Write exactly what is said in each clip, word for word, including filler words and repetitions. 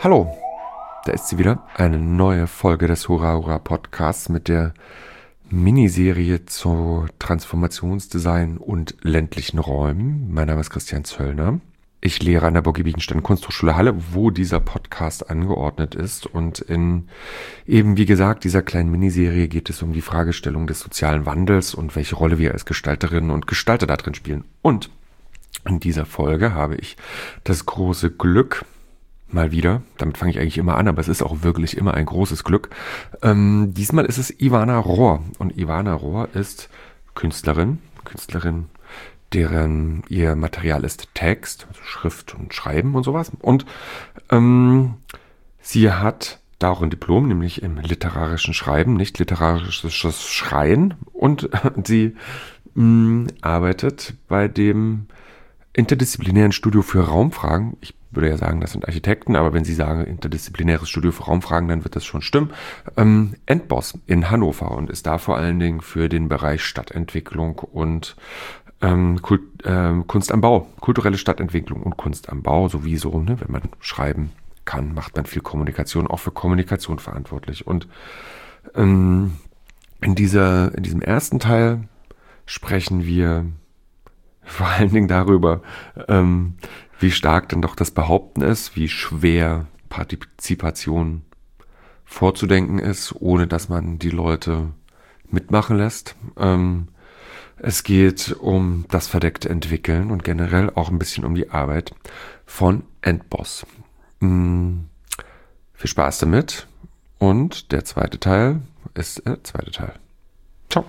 Hallo, da ist sie wieder, eine neue Folge des Hurra Hurra Podcasts mit der Miniserie zu Transformationsdesign und ländlichen Räumen. Mein Name ist Christian Zöllner. Ich lehre an der Burgi Biedenstein Kunsthochschule Halle, wo dieser Podcast angeordnet ist. Und in eben, wie gesagt, dieser kleinen Miniserie geht es um die Fragestellung des sozialen Wandels und welche Rolle wir als Gestalterinnen und Gestalter da drin spielen. Und in dieser Folge habe ich das große Glück, mal wieder, damit fange ich eigentlich immer an, aber es ist auch wirklich immer ein großes Glück. Ähm, diesmal ist es Ivana Rohr. Und Ivana Rohr ist Künstlerin, Künstlerin, deren ihr Material ist Text, also Schrift und Schreiben und sowas. Und ähm, sie hat da auch ein Diplom, nämlich im literarischen Schreiben, nicht literarisches Schreien. Und sie mh, arbeitet bei dem interdisziplinären Studio für Raumfragen. Ich würde ja sagen, das sind Architekten, aber wenn Sie sagen interdisziplinäres Studio für Raumfragen, dann wird das schon stimmen. Ähm, Endboss in Hannover und ist da vor allen Dingen für den Bereich Stadtentwicklung und ähm, Kult, ähm, Kunst am Bau, kulturelle Stadtentwicklung und Kunst am Bau sowieso, ne, wenn man schreiben kann, macht man viel Kommunikation, auch für Kommunikation verantwortlich. Und ähm, in dieser, in diesem ersten Teil sprechen wir vor allen Dingen darüber, ähm, wie stark denn doch das Behaupten ist, wie schwer Partizipation vorzudenken ist, ohne dass man die Leute mitmachen lässt. Ähm, es geht um das verdeckte Entwickeln und generell auch ein bisschen um die Arbeit von Endboss. Ähm, viel Spaß damit und der zweite Teil ist der zweite Teil. Ciao.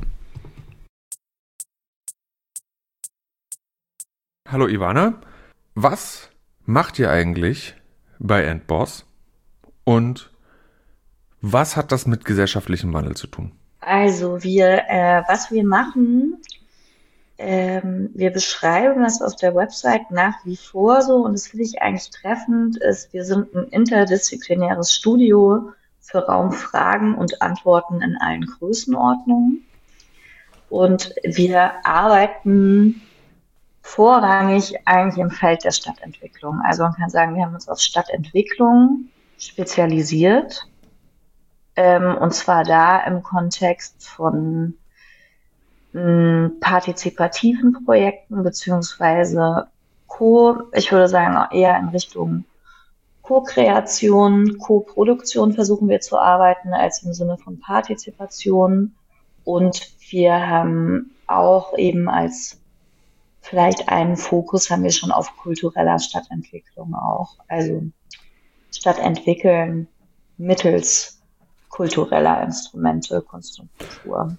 Hallo Ivana, was macht ihr eigentlich bei Endboss und was hat das mit gesellschaftlichem Wandel zu tun? Also wir, äh, was wir machen, ähm, wir beschreiben das auf der Website nach wie vor so und das finde ich eigentlich treffend, ist, wir sind ein interdisziplinäres Studio für Raumfragen und Antworten in allen Größenordnungen und wir arbeiten vorrangig eigentlich im Feld der Stadtentwicklung. Also man kann sagen, wir haben uns auf Stadtentwicklung spezialisiert. Ähm, und zwar da im Kontext von mh, partizipativen Projekten beziehungsweise Co, ich würde sagen eher in Richtung Co-Kreation, Co-Produktion versuchen wir zu arbeiten als im Sinne von Partizipation. Und wir haben auch eben als vielleicht einen Fokus haben wir schon auf kultureller Stadtentwicklung auch. Also Stadtentwickeln mittels kultureller Instrumente, Kunst und Kultur.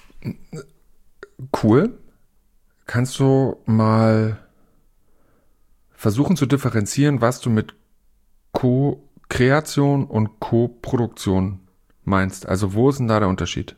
Cool. Kannst du mal versuchen zu differenzieren, was du mit Co-Kreation und Co-Produktion meinst? Also wo ist denn da der Unterschied?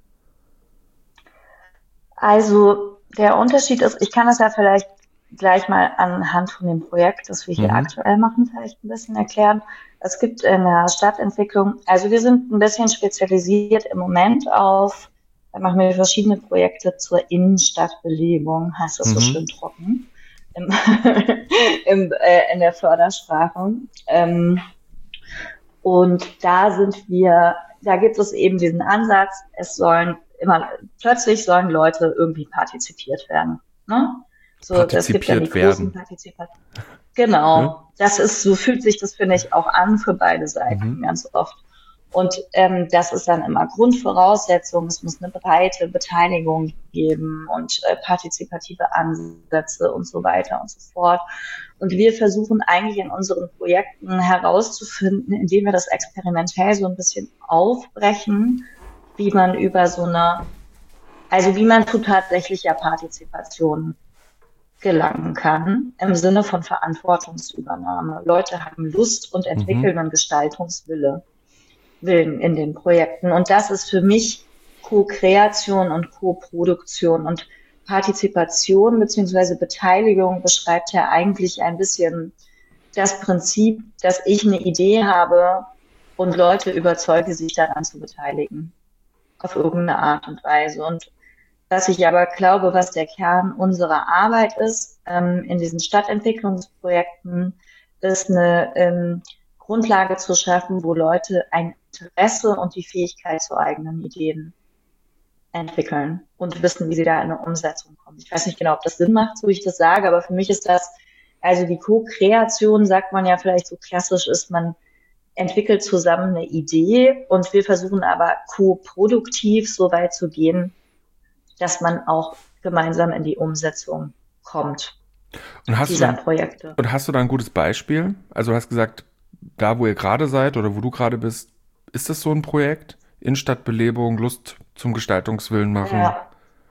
Also der Unterschied ist, ich kann das ja vielleicht gleich mal anhand von dem Projekt, das wir hier Mhm. aktuell machen, vielleicht ein bisschen erklären. Es gibt in der Stadtentwicklung, also wir sind ein bisschen spezialisiert im Moment auf, da machen wir verschiedene Projekte zur Innenstadtbelebung, heißt das so Mhm. schön trocken, im, im, äh, in der Fördersprache. Ähm, und da sind wir, da gibt es eben diesen Ansatz, es sollen immer, plötzlich sollen Leute irgendwie partizipiert werden. Ne? So, es gibt dann die Partizipiert großen werden. Partizipationen. Ja? Genau, das ist, so fühlt sich das, finde ich, auch an für beide Seiten Mhm. ganz oft. Und ähm, das ist dann immer Grundvoraussetzung, es muss eine breite Beteiligung geben und äh, partizipative Ansätze und so weiter und so fort. Und wir versuchen eigentlich in unseren Projekten herauszufinden, indem wir das experimentell so ein bisschen aufbrechen, wie man über so eine, also wie man zu tatsächlicher Partizipation gelangen kann, im Sinne von Verantwortungsübernahme. Leute haben Lust und entwickeln Mhm. einen Gestaltungswille Willen in den Projekten. Und das ist für mich Co-Kreation und Co-Produktion. Und Partizipation beziehungsweise Beteiligung beschreibt ja eigentlich ein bisschen das Prinzip, dass ich eine Idee habe und Leute überzeuge, sich daran zu beteiligen. Auf irgendeine Art und Weise. Und was ich aber glaube, was der Kern unserer Arbeit ist, ähm, in diesen Stadtentwicklungsprojekten, ist eine ähm, Grundlage zu schaffen, wo Leute ein Interesse und die Fähigkeit zu eigenen Ideen entwickeln und wissen, wie sie da in eine Umsetzung kommen. Ich weiß nicht genau, ob das Sinn macht, so wie ich das sage, aber für mich ist das, also die Co-Kreation, sagt man ja vielleicht so klassisch, ist, man entwickelt zusammen eine Idee und wir versuchen aber co-produktiv so weit zu gehen, dass man auch gemeinsam in die Umsetzung kommt und hast dieser du dann, Projekte. Und hast du da ein gutes Beispiel? Also du hast gesagt, da wo ihr gerade seid oder wo du gerade bist, ist das so ein Projekt? Innenstadtbelebung, Lust zum Gestaltungswillen machen? Ja.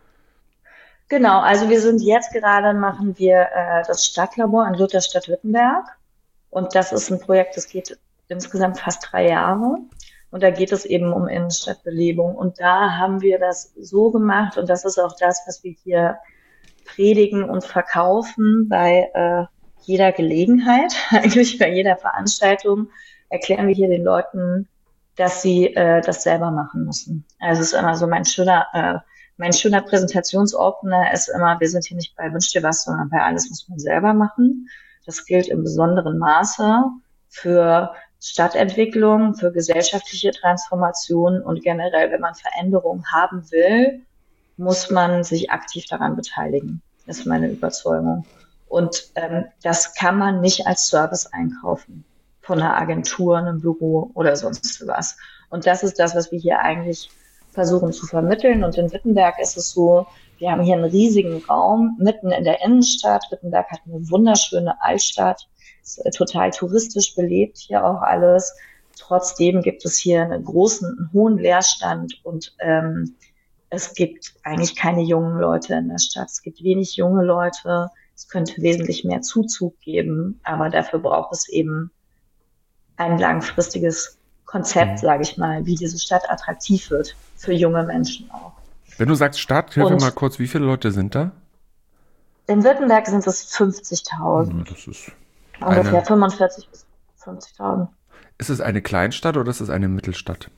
Genau, also wir sind jetzt gerade, machen wir äh, das Stadtlabor in Lutherstadt-Wittenberg und das ist ein Projekt, das geht insgesamt fast drei Jahre und da geht es eben um Innenstadtbelebung und da haben wir das so gemacht und das ist auch das, was wir hier predigen und verkaufen bei äh, jeder Gelegenheit, eigentlich bei jeder Veranstaltung erklären wir hier den Leuten, dass sie äh, das selber machen müssen. Also es ist immer so mein schöner, äh, mein schöner Präsentationsopener ist immer, wir sind hier nicht bei Wünsch dir was, sondern bei alles muss man selber machen. Das gilt im besonderen Maße für Stadtentwicklung, für gesellschaftliche Transformation und generell, wenn man Veränderung haben will, muss man sich aktiv daran beteiligen. Das ist meine Überzeugung. Und ähm, das kann man nicht als Service einkaufen von einer Agentur, einem Büro oder sonst was. Und das ist das, was wir hier eigentlich versuchen zu vermitteln. Und in Wittenberg ist es so, wir haben hier einen riesigen Raum mitten in der Innenstadt. Wittenberg hat eine wunderschöne Altstadt, ist total touristisch belebt hier auch alles. Trotzdem gibt es hier einen großen, einen hohen Leerstand und ähm, es gibt eigentlich keine jungen Leute in der Stadt. Es gibt wenig junge Leute. Es könnte wesentlich mehr Zuzug geben, aber dafür braucht es eben ein langfristiges Konzept, mhm. sage ich mal, wie diese Stadt attraktiv wird für junge Menschen auch. Wenn du sagst Stadt, hilf mir mal kurz, wie viele Leute sind da? In Württemberg sind es fünfzigtausend. Das ist ungefähr eine... fünfundvierzig bis fünfzigtausend. Ist es eine Kleinstadt oder ist es eine Mittelstadt?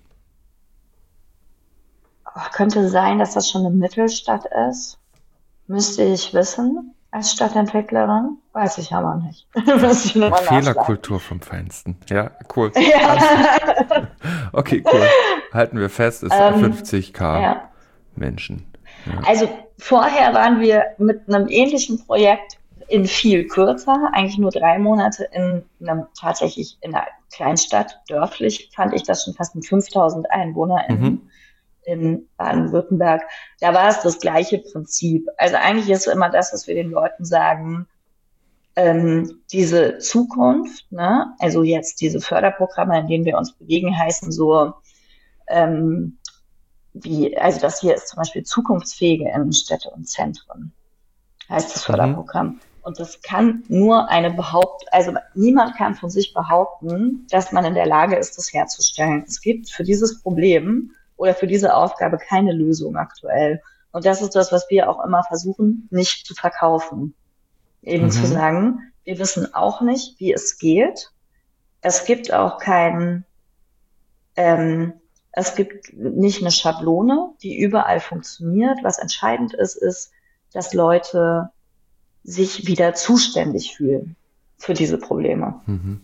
Oh, könnte sein, dass das schon eine Mittelstadt ist. Müsste ich wissen. Als Stadtentwicklerin weiß ich aber nicht. Fehlerkultur vom Feinsten. Ja, cool. Ja. Okay, cool. Halten wir fest, es sind ähm, fünfzig K ja. Menschen. Ja. Also vorher waren wir mit einem ähnlichen Projekt in viel kürzer, eigentlich nur drei Monate in einem tatsächlich in einer Kleinstadt, dörflich, fand ich das schon fast mit fünftausend EinwohnerInnen. Mhm. In Baden-Württemberg, da war es das gleiche Prinzip. Also eigentlich ist immer das, was wir den Leuten sagen, ähm, diese Zukunft, ne, also jetzt diese Förderprogramme, in denen wir uns bewegen, heißen so, ähm, wie, also das hier ist zum Beispiel zukunftsfähige Innenstädte und Zentren, heißt das Förderprogramm. Mhm. Und das kann nur eine Behaupt, also niemand kann von sich behaupten, dass man in der Lage ist, das herzustellen. Es gibt für dieses Problem oder für diese Aufgabe keine Lösung aktuell. Und das ist das, was wir auch immer versuchen, nicht zu verkaufen. Eben mhm. zu sagen, wir wissen auch nicht, wie es geht. Es gibt auch kein, ähm, es gibt nicht eine Schablone, die überall funktioniert. Was entscheidend ist, ist, dass Leute sich wieder zuständig fühlen für diese Probleme. Mhm.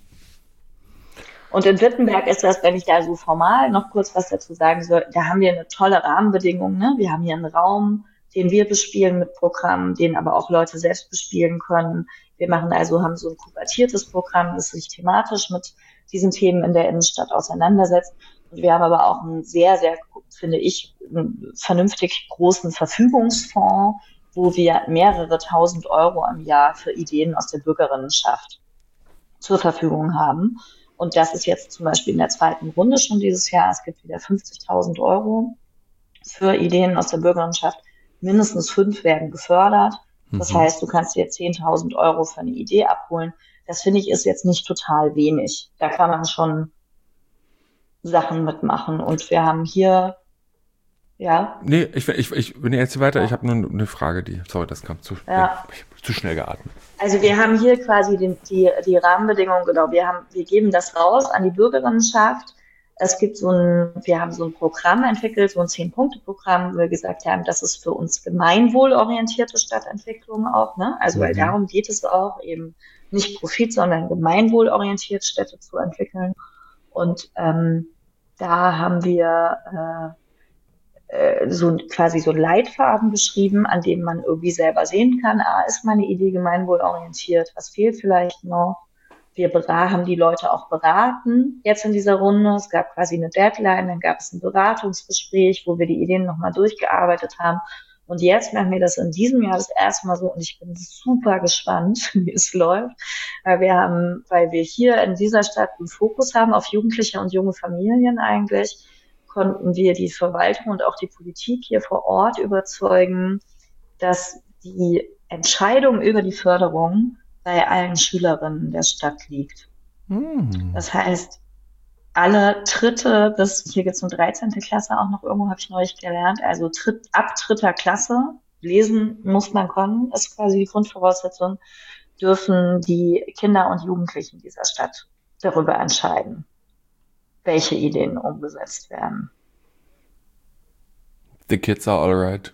Und in Wittenberg ist das, wenn ich da so formal noch kurz was dazu sagen soll, da haben wir eine tolle Rahmenbedingung. Ne? Wir haben hier einen Raum, den wir bespielen mit Programmen, den aber auch Leute selbst bespielen können. Wir machen also, haben so ein kuratiertes Programm, das sich thematisch mit diesen Themen in der Innenstadt auseinandersetzt. Und wir haben aber auch einen sehr, sehr, finde ich, einen vernünftig großen Verfügungsfonds, wo wir mehrere tausend Euro im Jahr für Ideen aus der Bürgerinnenschaft zur Verfügung haben. Und das ist jetzt zum Beispiel in der zweiten Runde schon dieses Jahr. Es gibt wieder fünfzigtausend Euro für Ideen aus der Bürgerinnenschaft. Mindestens fünf werden gefördert. Das mhm. heißt, du kannst dir zehntausend Euro für eine Idee abholen. Das finde ich ist jetzt nicht total wenig. Da kann man schon Sachen mitmachen. Und wir haben hier, ja. Nee, ich, ich, ich bin jetzt weiter. Ja. Ich habe nur eine Frage, die, sorry, das kam zu, ja. äh, zu schnell geatmet. Also wir haben hier quasi den, die, die Rahmenbedingungen, genau. Wir haben, wir geben das raus an die Bürgerinnenschaft. Es gibt so ein, wir haben so ein Programm entwickelt, so ein Zehn-Punkte-Programm, wo wir gesagt haben, das ist für uns gemeinwohlorientierte Stadtentwicklung auch, ne? Also, weil Mhm. darum geht es auch, eben nicht Profit, sondern gemeinwohlorientiert Städte zu entwickeln. Und ähm, da haben wir äh, äh, so quasi so Leitfaden beschrieben, an dem man irgendwie selber sehen kann, ah, ist meine Idee gemeinwohlorientiert, was fehlt vielleicht noch? Wir haben die Leute auch beraten jetzt in dieser Runde. Es gab quasi eine Deadline, dann gab es ein Beratungsgespräch, wo wir die Ideen nochmal durchgearbeitet haben. Und jetzt machen wir das in diesem Jahr das erste Mal so und ich bin super gespannt, wie es läuft. Weil wir haben, weil wir hier in dieser Stadt einen Fokus haben auf Jugendliche und junge Familien eigentlich, konnten wir die Verwaltung und auch die Politik hier vor Ort überzeugen, dass die Entscheidung über die Förderung bei allen Schülerinnen der Stadt liegt. Hm. Das heißt, alle Dritte bis, hier geht's um dreizehnte Klasse auch noch irgendwo, habe ich neulich gelernt, also Tritt, ab dritter Klasse, lesen muss man können, ist quasi die Grundvoraussetzung, dürfen die Kinder und Jugendlichen dieser Stadt darüber entscheiden, welche Ideen umgesetzt werden. The kids are alright.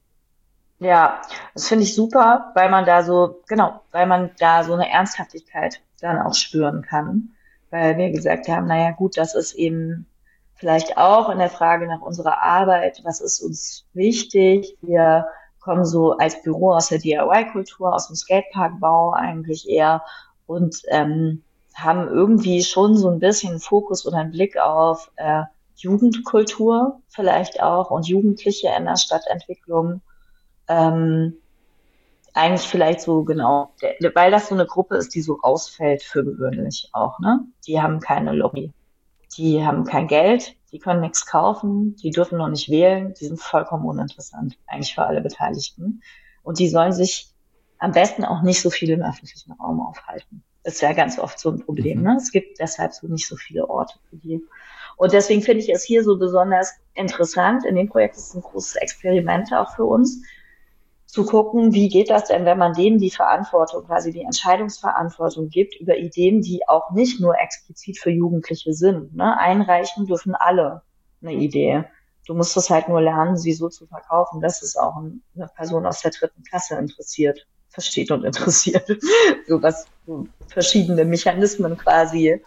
Ja, das finde ich super, weil man da so, genau, weil man da so eine Ernsthaftigkeit dann auch spüren kann. Weil wir gesagt haben, naja gut, das ist eben vielleicht auch in der Frage nach unserer Arbeit, was ist uns wichtig? Wir kommen so als Büro aus der D I Y-Kultur, aus dem Skateparkbau eigentlich eher und ähm, haben irgendwie schon so ein bisschen Fokus oder einen Blick auf äh, Jugendkultur vielleicht auch und Jugendliche in der Stadtentwicklung. Ähm, eigentlich vielleicht so genau, der, weil das so eine Gruppe ist, die so rausfällt für gewöhnlich auch, ne? Die haben keine Lobby, die haben kein Geld, die können nichts kaufen, die dürfen noch nicht wählen, die sind vollkommen uninteressant, eigentlich für alle Beteiligten. Und die sollen sich am besten auch nicht so viel im öffentlichen Raum aufhalten. Das ist ja ganz oft so ein Problem, ne? Es gibt deshalb so nicht so viele Orte für die. Und deswegen finde ich es hier so besonders interessant. In dem Projekt ist es ein großes Experiment auch für uns, zu gucken, wie geht das denn, wenn man denen die Verantwortung, quasi die Entscheidungsverantwortung gibt über Ideen, die auch nicht nur explizit für Jugendliche sind. Ne? Einreichen dürfen alle eine Idee. Du musst es halt nur lernen, sie so zu verkaufen, dass es auch eine Person aus der dritten Klasse interessiert, versteht und interessiert. So was so verschiedene Mechanismen quasi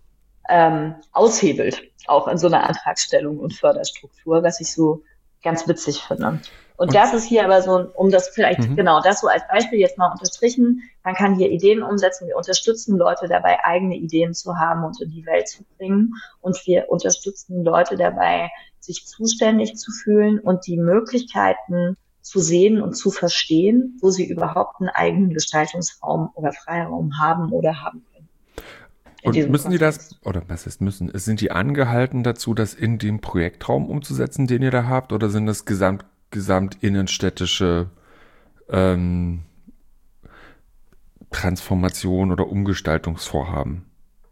ähm, aushebelt, auch in so einer Antragstellung und Förderstruktur, was ich so ganz witzig finde. Und, und das ist hier aber so, um das vielleicht, mhm. genau, das so als Beispiel jetzt mal unterstrichen, man kann hier Ideen umsetzen, wir unterstützen Leute dabei, eigene Ideen zu haben und in die Welt zu bringen und wir unterstützen Leute dabei, sich zuständig zu fühlen und die Möglichkeiten zu sehen und zu verstehen, wo sie überhaupt einen eigenen Gestaltungsraum oder Freiraum haben oder haben können. Und müssen die das, oder was ist müssen, sind die angehalten dazu, das in dem Projektraum umzusetzen, den ihr da habt, oder sind das gesamt, gesamt innenstädtische ähm, Transformation oder Umgestaltungsvorhaben?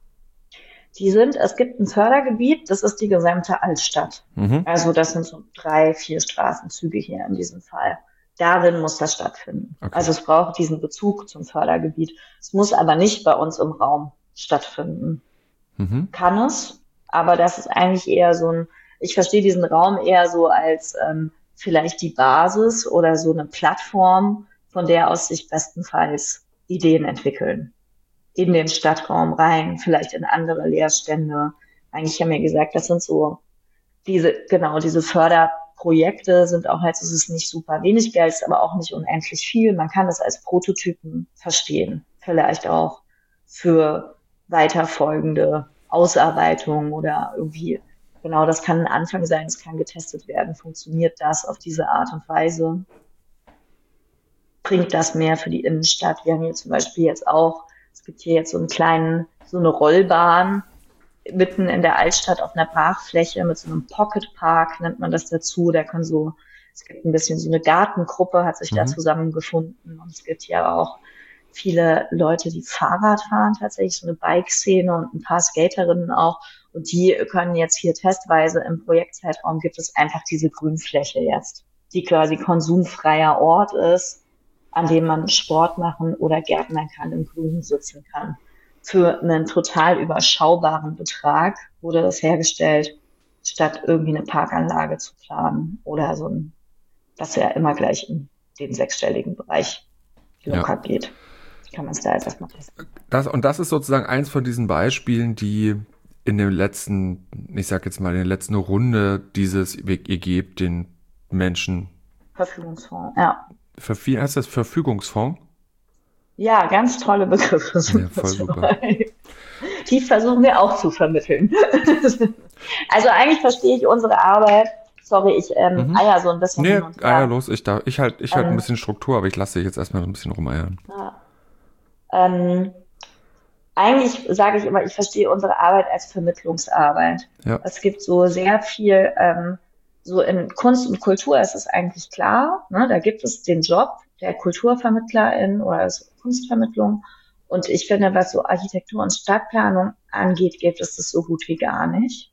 Die sind, es gibt ein Fördergebiet, das ist die gesamte Altstadt. Mhm. Also das sind so drei, vier Straßenzüge hier in diesem Fall. Darin muss das stattfinden. Okay. Also es braucht diesen Bezug zum Fördergebiet. Es muss aber nicht bei uns im Raum stattfinden. Mhm. Kann es, aber das ist eigentlich eher so ein, ich verstehe diesen Raum eher so als ähm, vielleicht die Basis oder so eine Plattform, von der aus sich bestenfalls Ideen entwickeln. In den Stadtraum rein, vielleicht in andere Leerstände. Eigentlich haben wir gesagt, das sind so diese, genau, diese Förderprojekte sind auch halt, es ist nicht super wenig Geld, ist aber auch nicht unendlich viel. Man kann das als Prototypen verstehen. Vielleicht auch für weiterfolgende Ausarbeitungen oder irgendwie, genau, das kann ein Anfang sein, es kann getestet werden. Funktioniert das auf diese Art und Weise? Bringt das mehr für die Innenstadt? Wir haben hier zum Beispiel jetzt auch, es gibt hier jetzt so einen kleinen, so eine Rollbahn mitten in der Altstadt auf einer Brachfläche mit so einem Pocket Park, nennt man das dazu. Da kann so, es gibt ein bisschen so eine Gartengruppe, hat sich mhm. da zusammengefunden. Und es gibt hier auch viele Leute, die Fahrrad fahren, tatsächlich so eine Bike-Szene und ein paar Skaterinnen auch. Und die können jetzt hier testweise im Projektzeitraum gibt es einfach diese Grünfläche jetzt, die quasi konsumfreier Ort ist, an dem man Sport machen oder gärtnern kann, im Grünen sitzen kann. für einen total überschaubaren Betrag wurde das hergestellt, statt irgendwie eine Parkanlage zu planen oder so ein, was ja immer gleich in den sechsstelligen Bereich locker ja. geht. Kann man es da jetzt erstmal testen. Das, und das ist sozusagen eins von diesen Beispielen, die in dem letzten, ich sag jetzt mal, in der letzten Runde dieses, ihr gebt den Menschen Verfügungsfonds, ja. Verfi- heißt das Verfügungsfonds? Ja, ganz tolle Begriffe sind ja, voll das super. Die versuchen wir auch zu vermitteln. Also eigentlich verstehe ich unsere Arbeit. Sorry, ich ähm, mhm. eier so ein bisschen. Nee, eier los. Ich, da, ich halt, ich halt ähm, ein bisschen Struktur, aber ich lasse dich jetzt erstmal ein bisschen rumeiern. Ja. Ähm, eigentlich sage ich immer, ich verstehe unsere Arbeit als Vermittlungsarbeit. Ja. Es gibt so sehr viel, ähm, so in Kunst und Kultur ist es eigentlich klar, ne? Da gibt es den Job der Kulturvermittlerin oder der Kunstvermittlung. Und ich finde, was so Architektur und Stadtplanung angeht, gibt es das so gut wie gar nicht.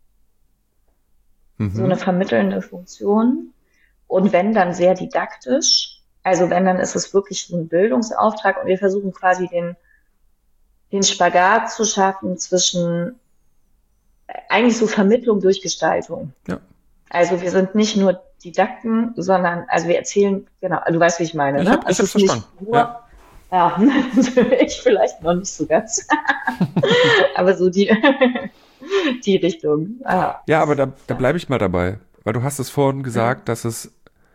Mhm. So eine vermittelnde Funktion. Und wenn, dann sehr didaktisch. Also wenn, dann ist es wirklich so ein Bildungsauftrag. Und wir versuchen quasi den, den Spagat zu schaffen zwischen eigentlich so Vermittlung durch Gestaltung. Ja. Also wir sind nicht nur Didakten, sondern, also wir erzählen, genau, du weißt, wie ich meine, ich ne? Hab, ich also hab's verstanden. Nur, ja. Ja, ich vielleicht noch nicht so ganz. Aber so die, die Richtung. Ah. Ja, aber da, da bleibe ich mal dabei. Weil du hast es vorhin gesagt, mhm. dass es,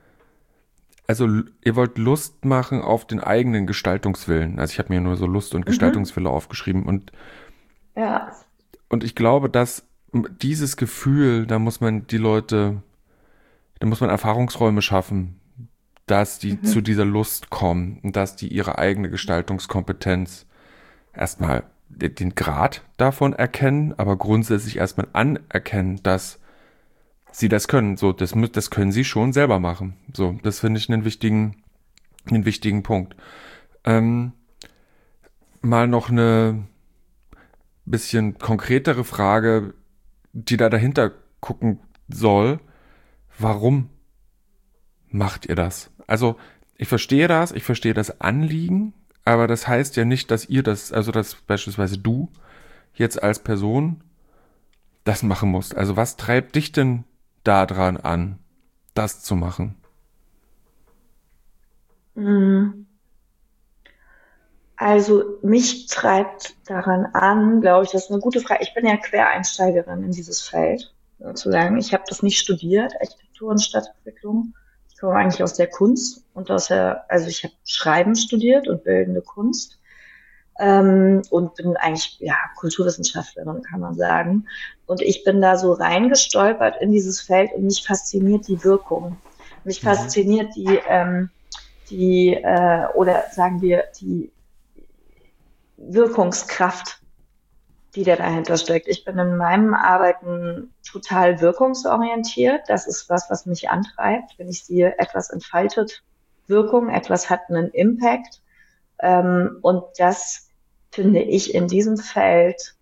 also ihr wollt Lust machen auf den eigenen Gestaltungswillen. Also ich habe mir nur so Lust und Gestaltungswille mhm. aufgeschrieben. Und, ja. und ich glaube, dass dieses Gefühl, da muss man die Leute, da muss man Erfahrungsräume schaffen, dass die mhm. zu dieser Lust kommen und dass die ihre eigene Gestaltungskompetenz erstmal den Grad davon erkennen, aber grundsätzlich erstmal anerkennen, dass sie das können. So, das, das können sie schon selber machen. So, das finde ich einen wichtigen, einen wichtigen Punkt. Ähm, mal noch eine bisschen konkretere Frage, die da dahinter gucken soll. Warum macht ihr das? Also, ich verstehe das, ich verstehe das Anliegen, aber das heißt ja nicht, dass ihr das, also dass beispielsweise du jetzt als Person das machen musst. Also, was treibt dich denn daran an, das zu machen? Also, mich treibt daran an, glaube ich, das ist eine gute Frage. Ich bin ja Quereinsteigerin in dieses Feld, sozusagen. Ich habe das nicht studiert, Architektur und Stadtentwicklung. Ich komme eigentlich aus der Kunst und aus der, also ich habe Schreiben studiert und bildende Kunst ähm, und bin eigentlich ja Kulturwissenschaftlerin, kann man sagen. Und ich bin da so reingestolpert in dieses Feld und mich fasziniert die Wirkung. Mich mhm. fasziniert die, ähm, die äh, oder sagen wir die Wirkungskraft, die da dahinter steckt. Ich bin in meinem Arbeiten total wirkungsorientiert. Das ist was, was mich antreibt. Wenn ich sehe, etwas entfaltet Wirkung, etwas hat einen Impact. Ähm, und das finde ich in diesem Feld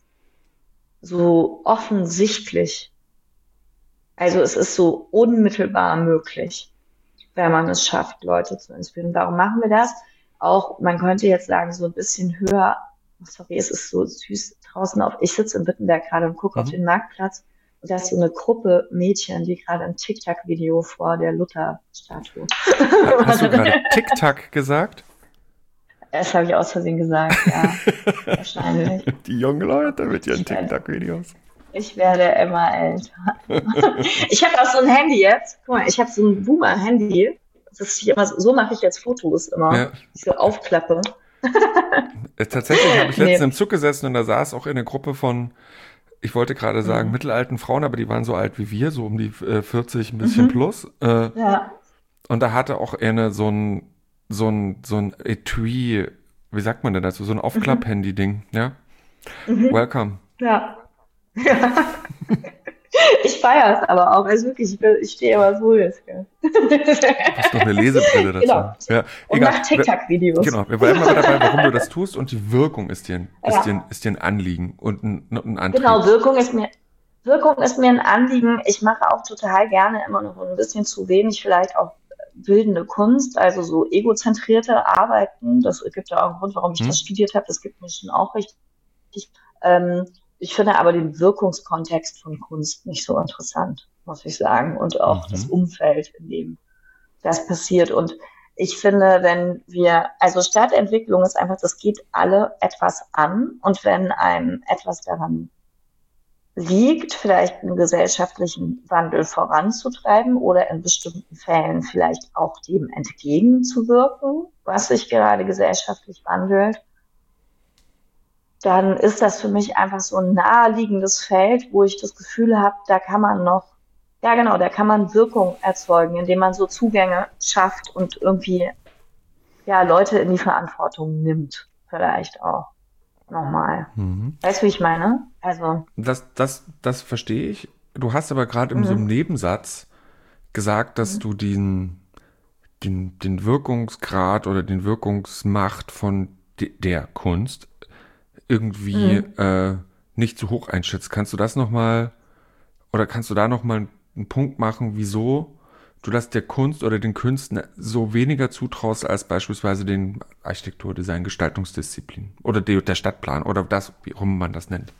so offensichtlich. Also es ist so unmittelbar möglich, wenn man es schafft, Leute zu inspirieren. Warum machen wir das? Auch, man könnte jetzt sagen, so ein bisschen höher, sorry, es ist so süß draußen auf, ich sitze in Wittenberg gerade und gucke mhm. auf den Marktplatz und da ist so eine Gruppe Mädchen, die gerade ein TikTok-Video vor der Luther-Statue. Hast du gerade TikTok gesagt? Das habe ich aus Versehen gesagt, ja. Wahrscheinlich. Die jungen Leute mit ihren TikTok-Videos. Ich werde immer älter. Ich habe auch so ein Handy jetzt. Guck mal, ich habe so ein Boomer-Handy. Das ist immer so, so mache ich jetzt Fotos immer. Ja. Ich so aufklappe. Tatsächlich habe ich letztens nee. im Zug gesessen und da saß auch in einer Gruppe von, ich wollte gerade sagen, mhm. mittelalten Frauen, aber die waren so alt wie wir, so um die äh, vierzig, ein bisschen mhm. plus. Äh, ja. Und da hatte auch eine so ein, so ein, so ein Etui, wie sagt man denn dazu, so ein Aufklapp-Handy-Ding, ja? Mhm. Welcome. Ja. Ja. Ich feiere es aber auch. Also wirklich, ich, ich stehe immer so jetzt. Du hast noch eine Lesebrille dazu. Genau. Ja, und egal. mach TikTok-Videos. Genau, wir bleiben mal dabei, warum du das tust und die Wirkung ist dir, ist ja. dir, ist dir ein Anliegen und ein, ein Antrieb. Genau, Wirkung ist mir Wirkung ist mir ein Anliegen. Ich mache auch total gerne immer noch ein bisschen zu wenig, vielleicht auch bildende Kunst, also so egozentrierte Arbeiten. Das gibt ja auch einen Grund, warum ich hm. das studiert habe. Das gibt mir schon auch richtig Ähm, ich finde aber den Wirkungskontext von Kunst nicht so interessant, muss ich sagen. Und auch das Mhm. Umfeld, in dem das passiert. Und ich finde, wenn wir, also Stadtentwicklung ist einfach, das geht alle etwas an. Und wenn einem etwas daran liegt, vielleicht einen gesellschaftlichen Wandel voranzutreiben oder in bestimmten Fällen vielleicht auch dem entgegenzuwirken, was sich gerade gesellschaftlich wandelt, dann ist das für mich einfach so ein naheliegendes Feld, wo ich das Gefühl habe, da kann man noch, ja genau, da kann man Wirkung erzeugen, indem man so Zugänge schafft und irgendwie ja Leute in die Verantwortung nimmt, vielleicht auch nochmal. Mhm. Weißt du, wie ich meine? Also, Das, das, das verstehe ich. Du hast aber gerade in so einem mhm, Nebensatz gesagt, dass mhm, du den, den, den Wirkungsgrad oder den Wirkungsmacht von de, der Kunst irgendwie mhm. äh, nicht zu hoch einschätzt. Kannst du das nochmal, oder kannst du da nochmal einen Punkt machen, wieso du das der Kunst oder den Künsten so weniger zutraust als beispielsweise den Architektur, Design, Gestaltungsdisziplinen oder die, der Stadtplan oder das, wie auch immer man das nennt.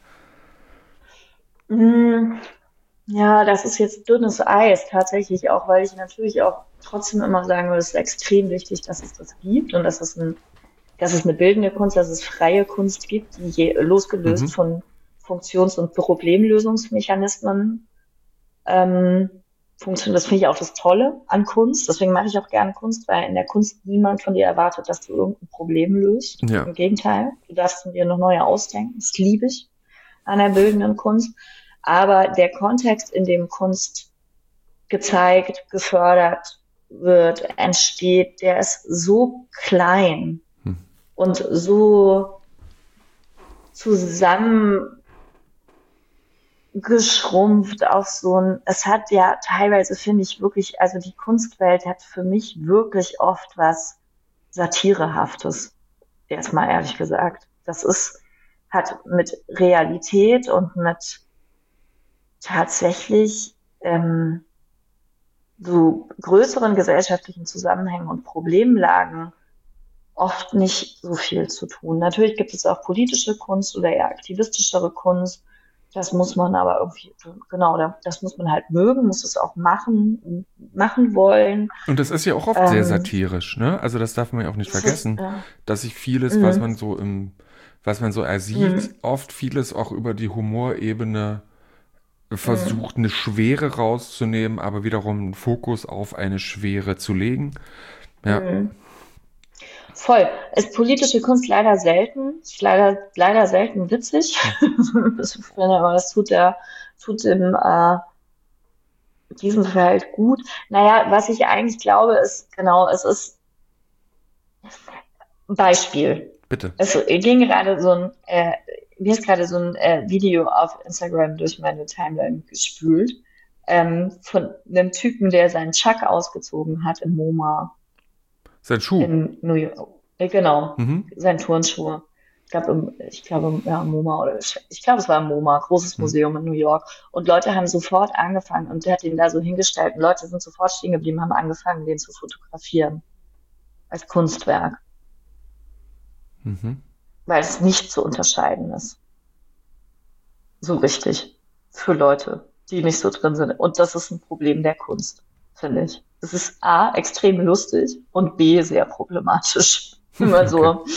Mm, Ja, das ist jetzt dünnes Eis tatsächlich auch, weil ich natürlich auch trotzdem immer sagen würde, es ist extrem wichtig, dass es das gibt und dass es ein, dass es eine bildende Kunst, dass es freie Kunst gibt, die je, losgelöst Mhm. von Funktions- und Problemlösungsmechanismen ähm, funktioniert. Das finde ich auch das Tolle an Kunst. Deswegen mache ich auch gerne Kunst, weil in der Kunst niemand von dir erwartet, dass du irgendein Problem löst. Ja. Im Gegenteil, du darfst dir noch neue ausdenken. Das liebe ich an der bildenden Kunst. Aber der Kontext, in dem Kunst gezeigt, gefördert wird, entsteht, der ist so klein Hm. und so zusammengeschrumpft auf so ein, es hat ja teilweise, finde ich wirklich, also die Kunstwelt hat für mich wirklich oft was Satirehaftes, erstmal ehrlich gesagt. Das ist, hat mit Realität und mit tatsächlich ähm, so größeren gesellschaftlichen Zusammenhängen und Problemlagen oft nicht so viel zu tun. Natürlich gibt es auch politische Kunst oder eher aktivistischere Kunst. Das muss man aber irgendwie, genau, das muss man halt mögen, muss es auch machen, machen wollen. Und das ist ja auch oft sehr Ähm, satirisch, ne? Also das darf man ja auch nicht das ist, vergessen, äh, dass sich vieles, was mm, man so im, was man so ersieht, mm, oft vieles auch über die Humorebene mm, versucht, eine Schwere rauszunehmen, aber wiederum einen Fokus auf eine Schwere zu legen. Ja, mm. Voll. Ist politische Kunst leider selten. Ist leider, leider selten witzig. Das, ich finde aber das tut der, tut dem, äh, diesem Feld gut. Naja, was ich eigentlich glaube, ist, genau, es ist ein Beispiel. bitte. Es ging gerade so ein, äh, mir ist gerade so ein äh, Video auf Instagram durch meine Timeline gespült, ähm, von einem Typen, der seinen Chuck ausgezogen hat im MoMA Sein Schuh. in New York. Äh, genau, Mhm. seine Turnschuhe. Ich glaube, im, ich glaube, im, ja, MoMA oder ich, ich glaube, es war im MoMA, großes Mhm. Museum in New York. Und Leute haben sofort angefangen und der hat ihn da so hingestellt. Und Leute sind sofort stehen geblieben, haben angefangen, den zu fotografieren als Kunstwerk, Mhm. weil es nicht zu unterscheiden ist. So richtig. Für Leute, die nicht so drin sind. Und das ist ein Problem der Kunst, finde ich. Es ist A, extrem lustig und B, sehr problematisch. Immer Okay. so.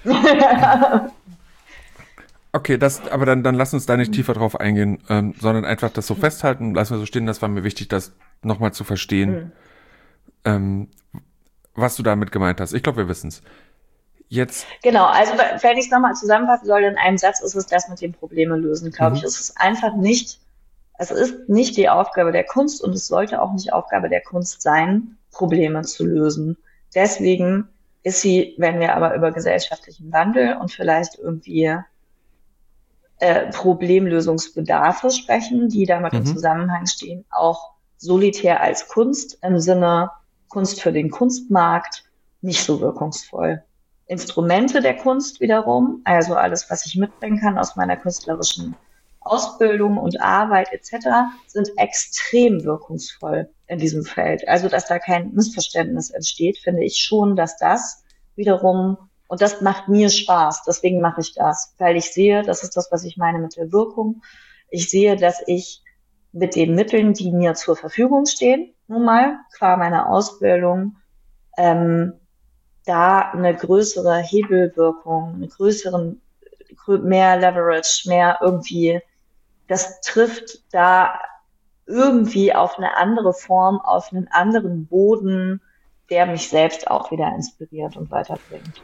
Okay, das, aber dann, dann lass uns da nicht tiefer drauf eingehen, ähm, sondern einfach das so festhalten, lassen wir so stehen. Das war mir wichtig, das nochmal zu verstehen, Mm. ähm, was du damit gemeint hast. Ich glaube, wir wissen es. Jetzt, Genau, also wenn ich es nochmal zusammenfassen soll in einem Satz, ist es das mit dem Probleme lösen, glaube mhm. ich. Es ist einfach nicht, es ist nicht die Aufgabe der Kunst und es sollte auch nicht Aufgabe der Kunst sein, Probleme zu lösen. Deswegen ist sie, wenn wir aber über gesellschaftlichen Wandel und vielleicht irgendwie äh, Problemlösungsbedarfe sprechen, die damit im Mhm. Zusammenhang stehen, auch solitär als Kunst im Sinne Kunst für den Kunstmarkt nicht so wirkungsvoll. Instrumente der Kunst wiederum, also alles, was ich mitbringen kann aus meiner künstlerischen Ausbildung und Arbeit et cetera, sind extrem wirkungsvoll in diesem Feld. Also, dass da kein Missverständnis entsteht, finde ich schon, dass das wiederum Und das macht mir Spaß. Deswegen mache ich das, weil ich sehe, das ist das, was ich meine mit der Wirkung. Ich sehe, dass ich mit den Mitteln, die mir zur Verfügung stehen, nun mal, qua meiner Ausbildung, ähm, da eine größere Hebelwirkung, eine größeren, mehr Leverage, mehr irgendwie, das trifft da irgendwie auf eine andere Form, auf einen anderen Boden, der mich selbst auch wieder inspiriert und weiterbringt.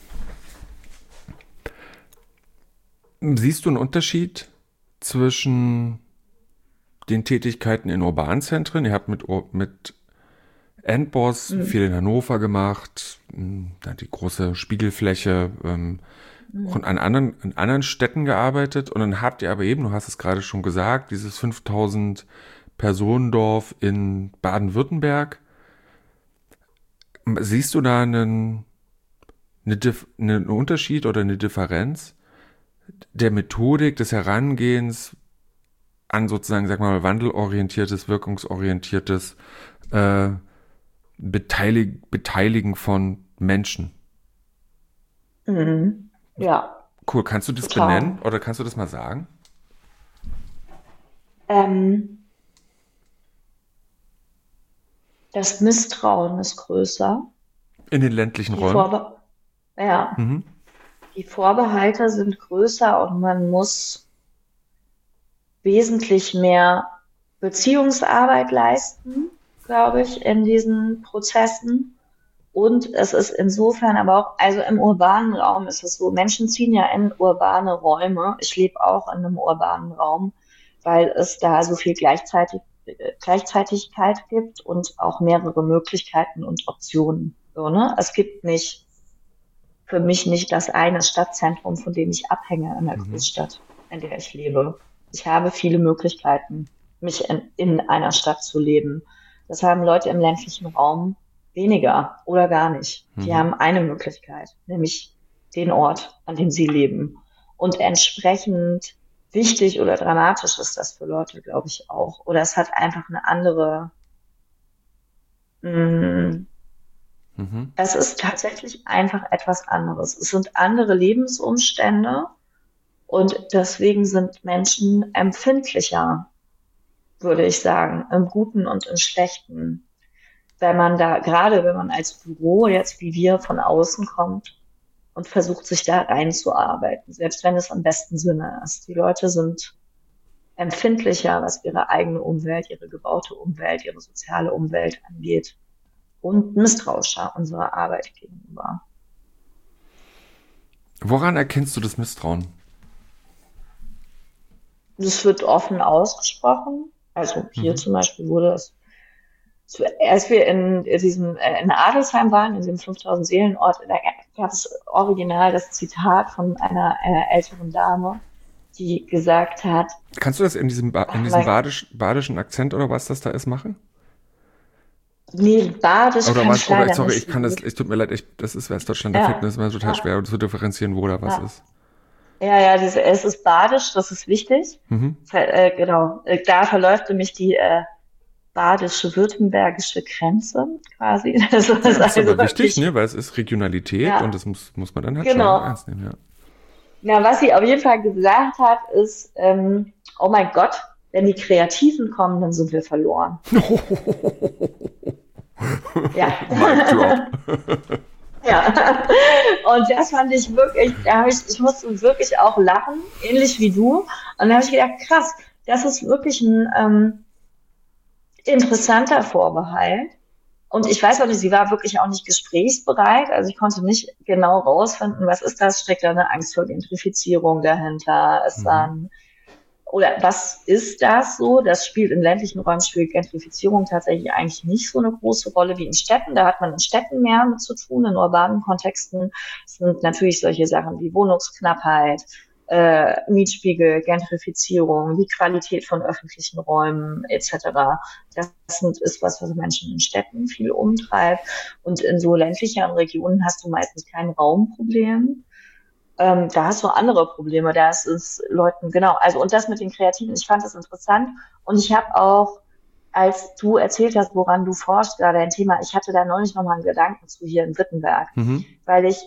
Siehst du einen Unterschied zwischen den Tätigkeiten in urbanen Zentren? Ihr habt mit, mit Endboss mhm. viel in Hannover gemacht, dann die große Spiegelfläche, ähm, mhm. auch in anderen, in anderen Städten gearbeitet. Und dann habt ihr aber eben, du hast es gerade schon gesagt, dieses fünftausend Personendorf in Baden-Württemberg. Siehst du da einen, eine, einen Unterschied oder eine Differenz der Methodik, des Herangehens an sozusagen, sag mal, wandelorientiertes, wirkungsorientiertes äh, Beteilig- Beteiligen von Menschen? Mhm. Ja. Cool, kannst du das Total. benennen oder kannst du das mal sagen? Ähm, das Misstrauen ist größer. In den ländlichen Die Räumen? Vorbe- ja. Mhm. Die Vorbehalte sind größer und man muss wesentlich mehr Beziehungsarbeit leisten, glaube ich, in diesen Prozessen. Und es ist insofern aber auch, also im urbanen Raum ist es so, Menschen ziehen ja in urbane Räume. Ich lebe auch in einem urbanen Raum, weil es da so viel gleichzeitig, Gleichzeitigkeit gibt und auch mehrere Möglichkeiten und Optionen. So, ne? Es gibt nicht, für mich nicht das eine Stadtzentrum, von dem ich abhänge in der Mhm. Großstadt, in der ich lebe. Ich habe viele Möglichkeiten, mich in, in einer Stadt zu leben. Das haben Leute im ländlichen Raum weniger oder gar nicht. Die Mhm. haben eine Möglichkeit, nämlich den Ort, an dem sie leben. Und entsprechend wichtig oder dramatisch ist das für Leute, glaube ich, auch. Oder es hat einfach eine andere, mh, Mhm. es ist tatsächlich einfach etwas anderes. Es sind andere Lebensumstände und deswegen sind Menschen empfindlicher, würde ich sagen, im Guten und im Schlechten. Wenn man da, gerade wenn man als Büro jetzt wie wir von außen kommt und versucht, sich da reinzuarbeiten, selbst wenn es im besten Sinne ist. Die Leute sind empfindlicher, was ihre eigene Umwelt, ihre gebaute Umwelt, ihre soziale Umwelt angeht und misstrauischer unserer Arbeit gegenüber. Woran erkennst du das Misstrauen? Das wird offen ausgesprochen. Also hier Mhm. zum Beispiel wurde es, als wir in diesem in Adelsheim waren, in diesem fünftausend Seelenort, da gab es original das Zitat von einer äh, älteren Dame, die gesagt hat, Kannst du das in diesem, ba in ach, diesem mein, badisch, badischen Akzent oder was das da ist machen? nee, Badisch Oder kann was, ich oder leider sorry, nicht ich kann das, gut. es tut mir leid, ich, das ist Westdeutschland, da fällt mir Ja, das immer total ja, schwer zu differenzieren, wo da was ja. ist. Ja, ja, diese, es ist Badisch, das ist wichtig. Mhm. Äh, genau, Äh, da verläuft nämlich die äh, badische-württembergische Grenze quasi. Das Ja, ist das ist also aber wichtig, wirklich, ne, weil es ist Regionalität und ja, das muss, muss man dann halt schon genau. ernst nehmen, ja. Na, was sie auf jeden Fall gesagt hat, ist, ähm, oh mein Gott, wenn die Kreativen kommen, dann sind wir verloren. Ja. Mic drop. Ja. Und das fand ich wirklich, da habe ich, ich musste wirklich auch lachen, ähnlich wie du. Und da habe ich gedacht, krass, das ist wirklich ein ähm, interessanter Vorbehalt. Und ich weiß auch nicht, sie war wirklich auch nicht gesprächsbereit. Also ich konnte nicht genau rausfinden, was ist das? Steckt da eine Angst vor Gentrifizierung dahinter? Ist da Mhm. ein, oder was ist das so? Das spielt in ländlichen Räumen spielt Gentrifizierung tatsächlich eigentlich nicht so eine große Rolle wie in Städten. Da hat man in Städten mehr mit zu tun. In urbanen Kontexten sind natürlich solche Sachen wie Wohnungsknappheit, äh, Mietspiegel, Gentrifizierung, die Qualität von öffentlichen Räumen et cetera. Das sind, ist was, was Menschen in Städten viel umtreibt. Und in so ländlicheren Regionen hast du meistens kein Raumproblem. Ähm, da hast du andere Probleme. Da ist es Leuten, genau. Also, und das mit den Kreativen, ich fand das interessant. Und ich habe auch, als du erzählt hast, woran du forschst, gerade ein Thema, ich hatte da neulich nochmal einen Gedanken zu hier in Wittenberg, Mhm. weil ich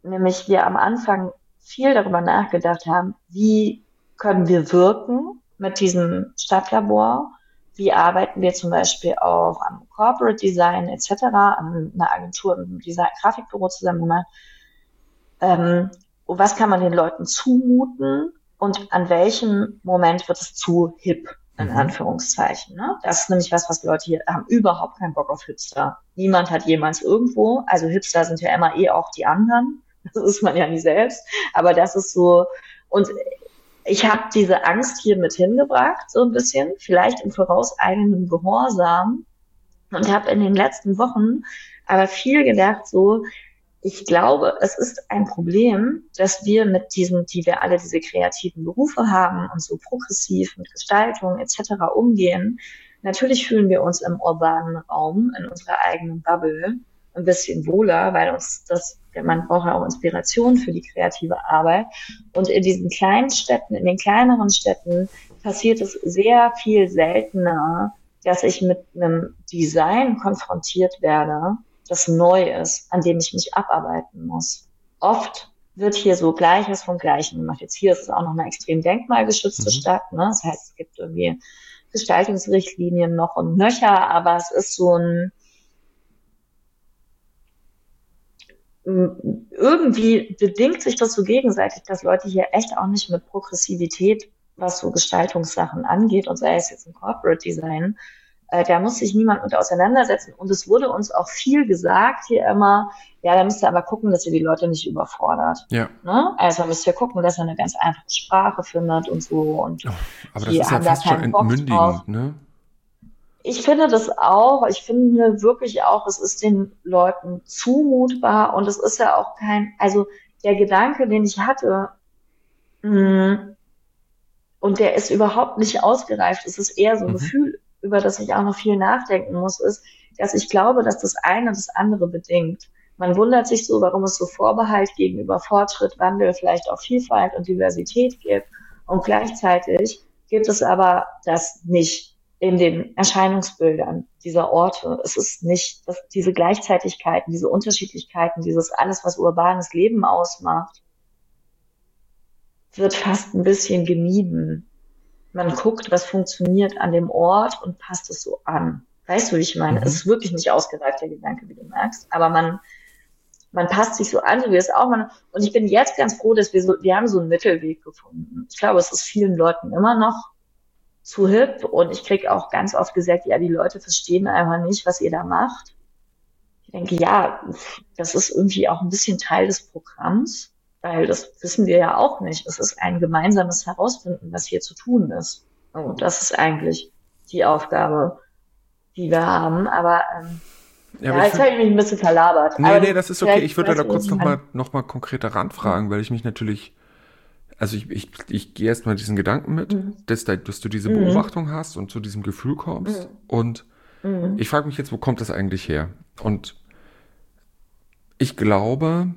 nämlich wir am Anfang viel darüber nachgedacht haben, wie können wir wirken mit diesem Stadtlabor, wie arbeiten wir zum Beispiel auch am Corporate Design et cetera, an einer Agentur, einem Design Grafikbüro zusammen gemacht. Ähm, und was kann man den Leuten zumuten und an welchem Moment wird es zu hip, in Mhm. Anführungszeichen. Ne? Das ist nämlich was, was Leute hier haben überhaupt keinen Bock auf Hipster. Niemand hat jemals irgendwo, also Hipster sind ja immer eh auch die anderen, das ist man ja nie selbst, aber das ist so, und ich habe diese Angst hier mit hingebracht, so ein bisschen, vielleicht im vorauseilenden Gehorsam, und habe in den letzten Wochen aber viel gedacht, so, ich glaube, es ist ein Problem, dass wir mit diesen, die wir alle diese kreativen Berufe haben und so progressiv mit Gestaltung et cetera umgehen. Natürlich fühlen wir uns im urbanen Raum, in unserer eigenen Bubble, ein bisschen wohler, weil uns das, man braucht ja auch Inspiration für die kreative Arbeit. Und in diesen kleinen Städten, in den kleineren Städten passiert es sehr viel seltener, dass ich mit einem Design konfrontiert werde, das neu ist, an dem ich mich abarbeiten muss. Oft wird hier so Gleiches vom Gleichen gemacht. Jetzt hier ist es auch noch eine extrem denkmalgeschützte Mhm. Stadt, ne? Das heißt, es gibt irgendwie Gestaltungsrichtlinien noch und nöcher, aber es ist so ein, irgendwie bedingt sich das so gegenseitig, dass Leute hier echt auch nicht mit Progressivität, was so Gestaltungssachen angeht, und sei es jetzt im Corporate Design, äh, da muss sich niemand mit auseinandersetzen. Und es wurde uns auch viel gesagt hier immer, ja, da müsst ihr aber gucken, dass ihr die Leute nicht überfordert. Ja. Ne? Also müsst ihr gucken, dass ihr eine ganz einfache Sprache findet und so. Und Oh, aber das die ist ja haben da fast schon keinen Bock drauf. entmündigend, ne? Ich finde das auch. Ich finde wirklich auch, es ist den Leuten zumutbar, und es ist ja auch kein, also der Gedanke, den ich hatte, mh, und der ist überhaupt nicht ausgereift, es ist eher so ein Mhm. Gefühl, über das ich auch noch viel nachdenken muss, ist, dass ich glaube, dass das eine das andere bedingt. Man wundert sich so, warum es so Vorbehalt gegenüber Fortschritt, Wandel, vielleicht auch Vielfalt und Diversität gibt. Und gleichzeitig gibt es aber das nicht in den Erscheinungsbildern dieser Orte. Es ist nicht, dass diese Gleichzeitigkeiten, diese Unterschiedlichkeiten, dieses alles, was urbanes Leben ausmacht, wird fast ein bisschen gemieden. Man guckt, was funktioniert an dem Ort und passt es so an. Weißt du, wie ich meine? Mhm. Es ist wirklich nicht ausgereift, der Gedanke, wie du merkst, aber man, man passt sich so an, so wie es auch man, und ich bin jetzt ganz froh, dass wir so, wir haben so einen Mittelweg gefunden. Ich glaube, es ist vielen Leuten immer noch zu hip, und ich krieg auch ganz oft gesagt, ja, die Leute verstehen einfach nicht, was ihr da macht. Ich denke, ja, das ist irgendwie auch ein bisschen Teil des Programms, weil das wissen wir ja auch nicht. Es ist ein gemeinsames Herausfinden, was hier zu tun ist. Und das ist eigentlich die Aufgabe, die wir haben. Aber ähm, Ja, ja, aber ich jetzt habe find, ich mich ein bisschen verlabert. nee, Aber nee, du, das ist okay. vielleicht Ich würde da weißt du, was kurz ich nochmal meine. noch mal konkreter ranfragen, weil ich mich natürlich, also ich, ich, ich gehe erstmal diesen Gedanken mit, Mhm. dass, da, dass du diese Mhm. Beobachtung hast und zu diesem Gefühl kommst. Und Mhm. ich frage mich jetzt, wo kommt das eigentlich her? Und ich glaube,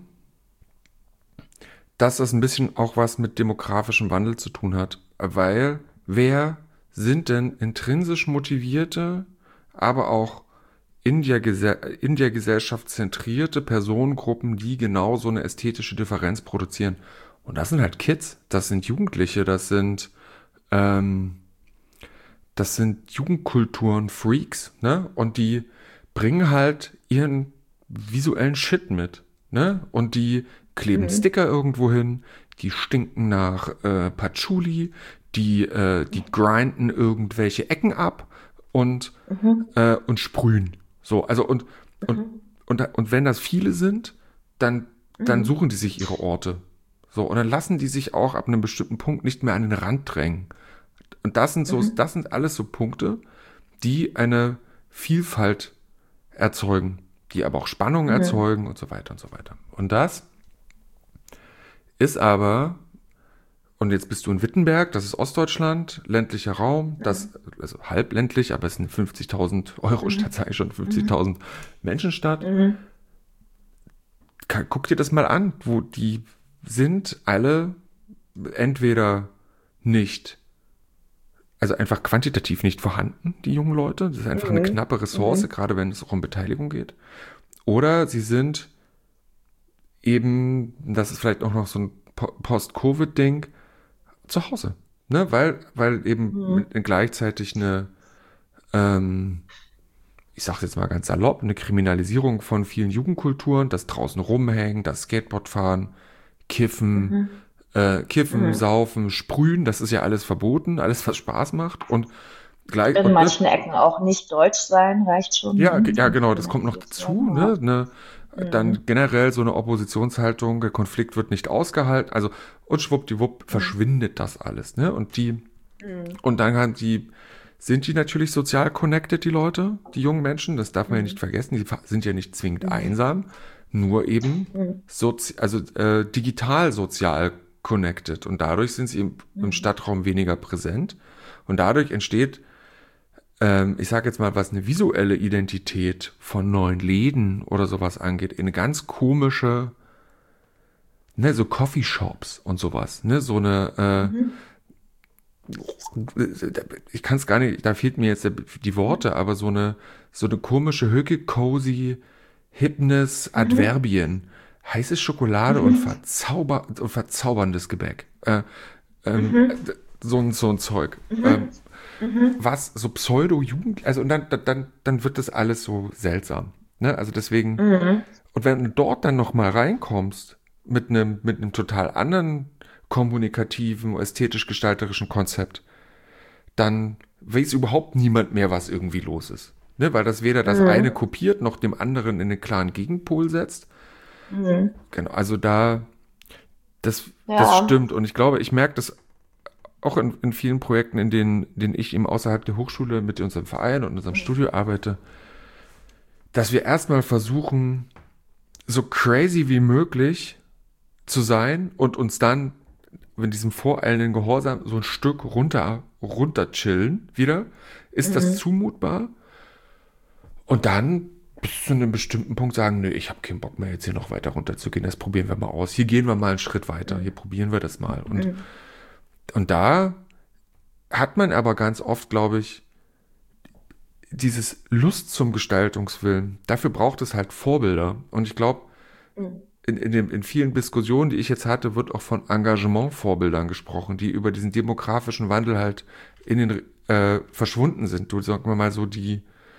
dass das ein bisschen auch was mit demografischem Wandel zu tun hat. Weil wer sind denn intrinsisch motivierte, aber auch in der, Gese- in der Gesellschaft zentrierte Personengruppen, die genau so eine ästhetische Differenz produzieren? Und das sind halt Kids, das sind Jugendliche, das sind ähm, das sind Jugendkulturen, Freaks, ne? Und die bringen halt ihren visuellen Shit mit, ne? Und die kleben Mhm. Sticker irgendwo hin, die stinken nach äh, Patchouli, die, äh, die grinden irgendwelche Ecken ab und, Mhm. äh, und sprühen. So, also und, und, Mhm. und, und wenn das viele sind, dann, dann Mhm. suchen die sich ihre Orte. So, und dann lassen die sich auch ab einem bestimmten Punkt nicht mehr an den Rand drängen. Und das sind so, Mhm. das sind alles so Punkte, die eine Vielfalt erzeugen, die aber auch Spannung Mhm. erzeugen und so weiter und so weiter. Und das ist aber, und jetzt bist du in Wittenberg, das ist Ostdeutschland, ländlicher Raum, das, also halb ländlich, aber es ist eine fünfzigtausend Euro Mhm. Stadt, sage ich schon, Mhm. fünfzigtausend Menschenstadt. Mhm. Ka- Guck dir das mal an, wo die sind alle entweder nicht, also einfach quantitativ nicht vorhanden, die jungen Leute. Das ist einfach eine knappe Ressource, Mhm. gerade wenn es auch um Beteiligung geht. Oder sie sind eben, das ist vielleicht auch noch so ein Post-Covid-Ding, zu Hause. Ne? Weil, weil eben Mhm. mit, gleichzeitig eine, ähm, ich sag's jetzt mal ganz salopp, eine Kriminalisierung von vielen Jugendkulturen, das draußen rumhängen, das Skateboard fahren, kiffen, Mhm. äh, kiffen, Mhm. saufen, sprühen, das ist ja alles verboten, alles was Spaß macht und gleich, In und ne, manchen Ecken auch nicht deutsch sein, reicht schon, ja, ne? ge- ja, Um genau, das kommt noch kriminalisiert zu dazu, werden. ne, Ja. ne, Mhm. dann generell so eine Oppositionshaltung, der Konflikt wird nicht ausgehalten, also und schwuppdiwupp Mhm. verschwindet das alles, ne, und die, Mhm. und dann haben die, sind die natürlich sozial connected, die Leute, die jungen Menschen, das darf man ja nicht Mhm. vergessen, die sind ja nicht zwingend Mhm. einsam, nur eben Mhm. sozi also äh, digital sozial connected und dadurch sind sie im, im Mhm. Stadtraum weniger präsent und dadurch entsteht ähm, ich sage jetzt mal, was eine visuelle Identität von neuen Läden oder sowas angeht, eine ganz komische, ne, so Coffeeshops und sowas, ne, so eine, Mhm. äh, ich kann es gar nicht, da fehlt mir jetzt die Worte, aber so eine, so eine komische Hücke, cozy, Hipness, Mhm. Adverbien, heiße Schokolade und, Mhm. verzauber und verzauberndes Gebäck, äh, ähm, Mhm. so, ein so ein Zeug. Ähm, Mhm. Mhm. was so Pseudo-Jugend, also und dann, dann, dann wird das alles so seltsam. Ne? Also deswegen, Mhm. und wenn du dort dann nochmal reinkommst mit einem, mit einem total anderen kommunikativen, ästhetisch-gestalterischen Konzept, dann weiß überhaupt niemand mehr, was irgendwie los ist. Ne? Weil das weder das eine Mhm. kopiert, noch dem anderen in den klaren Gegenpol setzt. Mhm. Genau, also da, das, das Ja. stimmt. Und ich glaube, ich merke das auch in, in vielen Projekten, in denen, denen ich eben außerhalb der Hochschule mit unserem Verein und unserem Studio arbeite, dass wir erstmal versuchen, so crazy wie möglich zu sein und uns dann in diesem voreilenden Gehorsam so ein Stück runter, runter chillen wieder. Ist das Mhm. zumutbar? Und dann bis zu einem bestimmten Punkt sagen, nö, ich habe keinen Bock mehr, jetzt hier noch weiter runter zu gehen. Das probieren wir mal aus. Hier gehen wir mal einen Schritt weiter. Hier Mhm. probieren wir das mal. Und, Mhm. und da hat man aber ganz oft, glaube ich, dieses Lust zum Gestaltungswillen. Dafür braucht es halt Vorbilder. Und ich glaube, Mhm. in, in, dem, in vielen Diskussionen, die ich jetzt hatte, wird auch von Engagement-Vorbildern gesprochen, die über diesen demografischen Wandel halt in den äh, verschwunden sind. Du sagen wir mal so die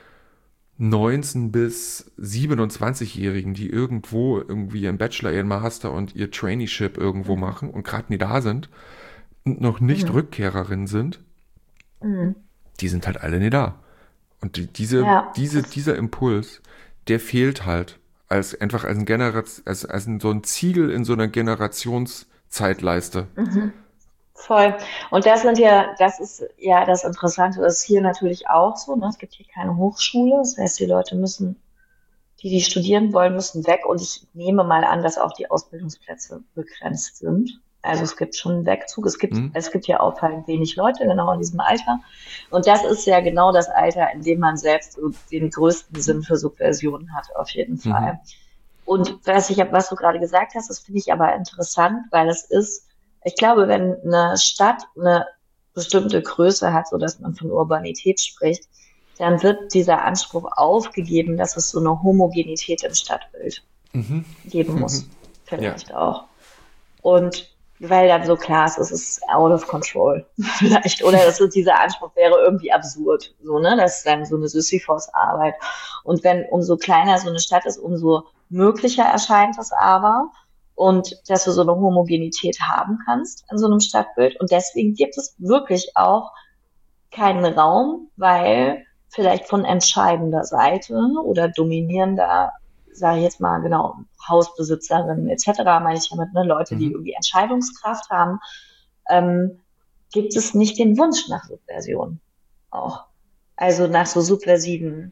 neunzehn- bis siebenundzwanzig-Jährigen, die irgendwo irgendwie ihren Bachelor, ihren Master und ihr Traineeship irgendwo Mhm. machen und gerade nie da sind und noch nicht Mhm. Rückkehrerinnen sind, Mhm. die sind halt alle nie da. Und die, diese, Ja, diese, das, dieser Impuls, der fehlt halt als einfach als ein Generation, als, als ein, so ein Ziegel in so einer Generationszeitleiste. mhm. Voll. Und das sind ja, das ist ja das Interessante, das ist hier natürlich auch so, ne? Es gibt hier keine Hochschule, das heißt, die Leute müssen, die, die studieren wollen, müssen weg. Und ich nehme mal an, dass auch die Ausbildungsplätze begrenzt sind. Also es gibt schon einen Wegzug. Es gibt, Hm? es gibt ja auffallend wenig Leute, genau in diesem Alter. Und das ist ja genau das Alter, in dem man selbst so den größten Sinn für Subversion hat, auf jeden Mhm. Fall. Und was ich, was du gerade gesagt hast, das finde ich aber interessant, weil es ist, ich glaube, wenn eine Stadt eine bestimmte Größe hat, so dass man von Urbanität spricht, dann wird dieser Anspruch aufgegeben, dass es so eine Homogenität im Stadtbild Mhm. geben Mhm. muss. Ja. Vielleicht auch. Und weil dann so klar ist, es ist out of control. Vielleicht. Oder das, dieser Anspruch wäre irgendwie absurd. So, ne? Das ist dann so eine Sisyphos-Arbeit. Und wenn umso kleiner so eine Stadt ist, umso möglicher erscheint es aber. Und dass du so eine Homogenität haben kannst in so einem Stadtbild. Und deswegen gibt es wirklich auch keinen Raum, weil vielleicht von entscheidender Seite oder dominierender, sage ich jetzt mal genau, Hausbesitzerinnen et cetera, meine ich damit, ne, Leute, die Mhm. irgendwie Entscheidungskraft haben, ähm, gibt es nicht den Wunsch nach Subversion auch. Also nach so subversiven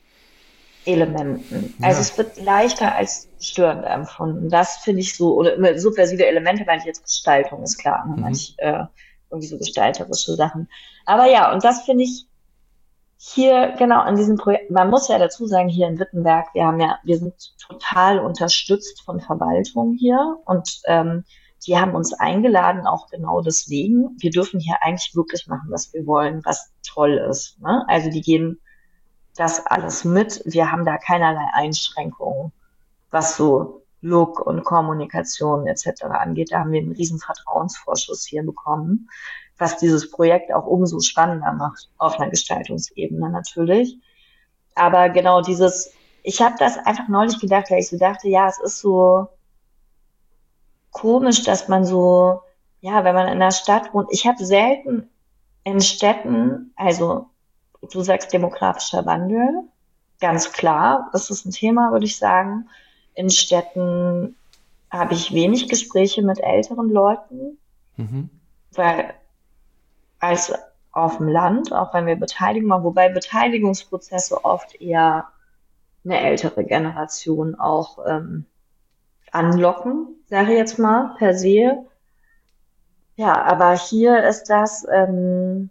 Elementen. Also Ja. es wird leichter als störend empfunden. Das finde ich so, oder subversive Elemente meine ich jetzt Gestaltung, ist klar, ne? Mhm. Manch, äh, irgendwie so gestalterische Sachen. Aber ja, und das finde ich hier, genau, an diesem Projekt, man muss ja dazu sagen, hier in Wittenberg, wir haben ja, wir sind total unterstützt von Verwaltung hier und ähm, die haben uns eingeladen, auch genau deswegen. Wir dürfen hier eigentlich wirklich machen, was wir wollen, was toll ist. Ne? Also die gehen das alles mit. Wir haben da keinerlei Einschränkungen, was so Look und Kommunikation et cetera angeht. Da haben wir einen riesen Vertrauensvorschuss hier bekommen, was dieses Projekt auch umso spannender macht, auf einer Gestaltungsebene natürlich. Aber genau dieses, ich habe das einfach neulich gedacht, weil ich so dachte, ja, es ist so komisch, dass man so, ja, wenn man in einer Stadt wohnt, ich habe selten in Städten, also du sagst demografischer Wandel, ganz klar, das ist ein Thema, würde ich sagen. In Städten habe ich wenig Gespräche mit älteren Leuten, Mhm. weil als auf dem Land, auch wenn wir Beteiligung machen, wobei Beteiligungsprozesse oft eher eine ältere Generation auch ähm, anlocken, sage ich jetzt mal, per se. Ja, aber hier ist das, ähm,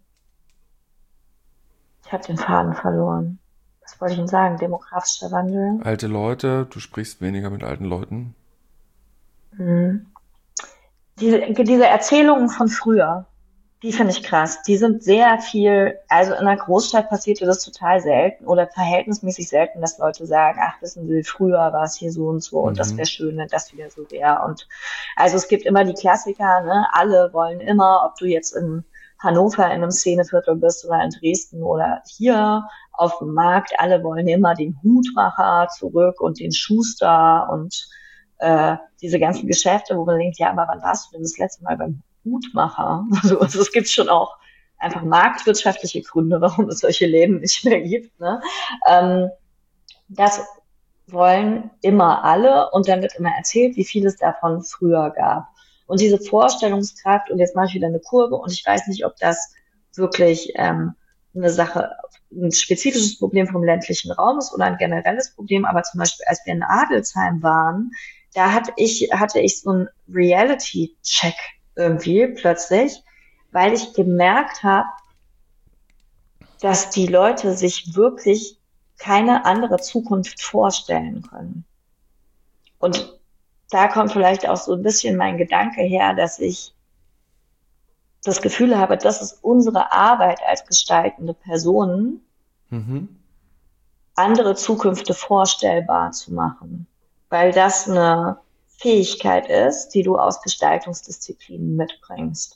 ich habe den Faden verloren. Was wollte ich denn sagen? Demografischer Wandel. Alte Leute, du sprichst weniger mit alten Leuten. Hm. Diese, diese Erzählungen von früher, die finde ich krass. Die sind sehr viel, also in einer Großstadt passierte das total selten oder verhältnismäßig selten, dass Leute sagen, ach, wissen Sie, früher war es hier so und so und das wäre Mhm. schön, wenn das wieder so wäre. Und also es gibt immer die Klassiker, ne? Alle wollen immer, ob du jetzt in Hannover in einem Szeneviertel bist oder in Dresden oder hier auf dem Markt, alle wollen immer den Hutmacher zurück und den Schuster und äh, diese ganzen Geschäfte, wo man denkt, ja, aber wann warst du denn das letzte Mal beim Hutmacher? Also, also es gibt schon auch einfach marktwirtschaftliche Gründe, warum es solche Läden nicht mehr gibt. Ne? Ähm, das wollen immer alle und dann wird immer erzählt, wie viel es davon früher gab. Und diese Vorstellungskraft, und jetzt mache ich wieder eine Kurve und ich weiß nicht, ob das wirklich ähm, eine Sache, ein spezifisches Problem vom ländlichen Raum ist oder ein generelles Problem, aber zum Beispiel, als wir in Adelsheim waren, da hatte ich, hatte ich so einen Reality-Check irgendwie plötzlich, weil ich gemerkt habe, dass die Leute sich wirklich keine andere Zukunft vorstellen können. Und da kommt vielleicht auch so ein bisschen mein Gedanke her, dass ich das Gefühl habe, das ist unsere Arbeit als gestaltende Personen, Mhm. andere Zukünfte vorstellbar zu machen, weil das eine Fähigkeit ist, die du aus Gestaltungsdisziplinen mitbringst,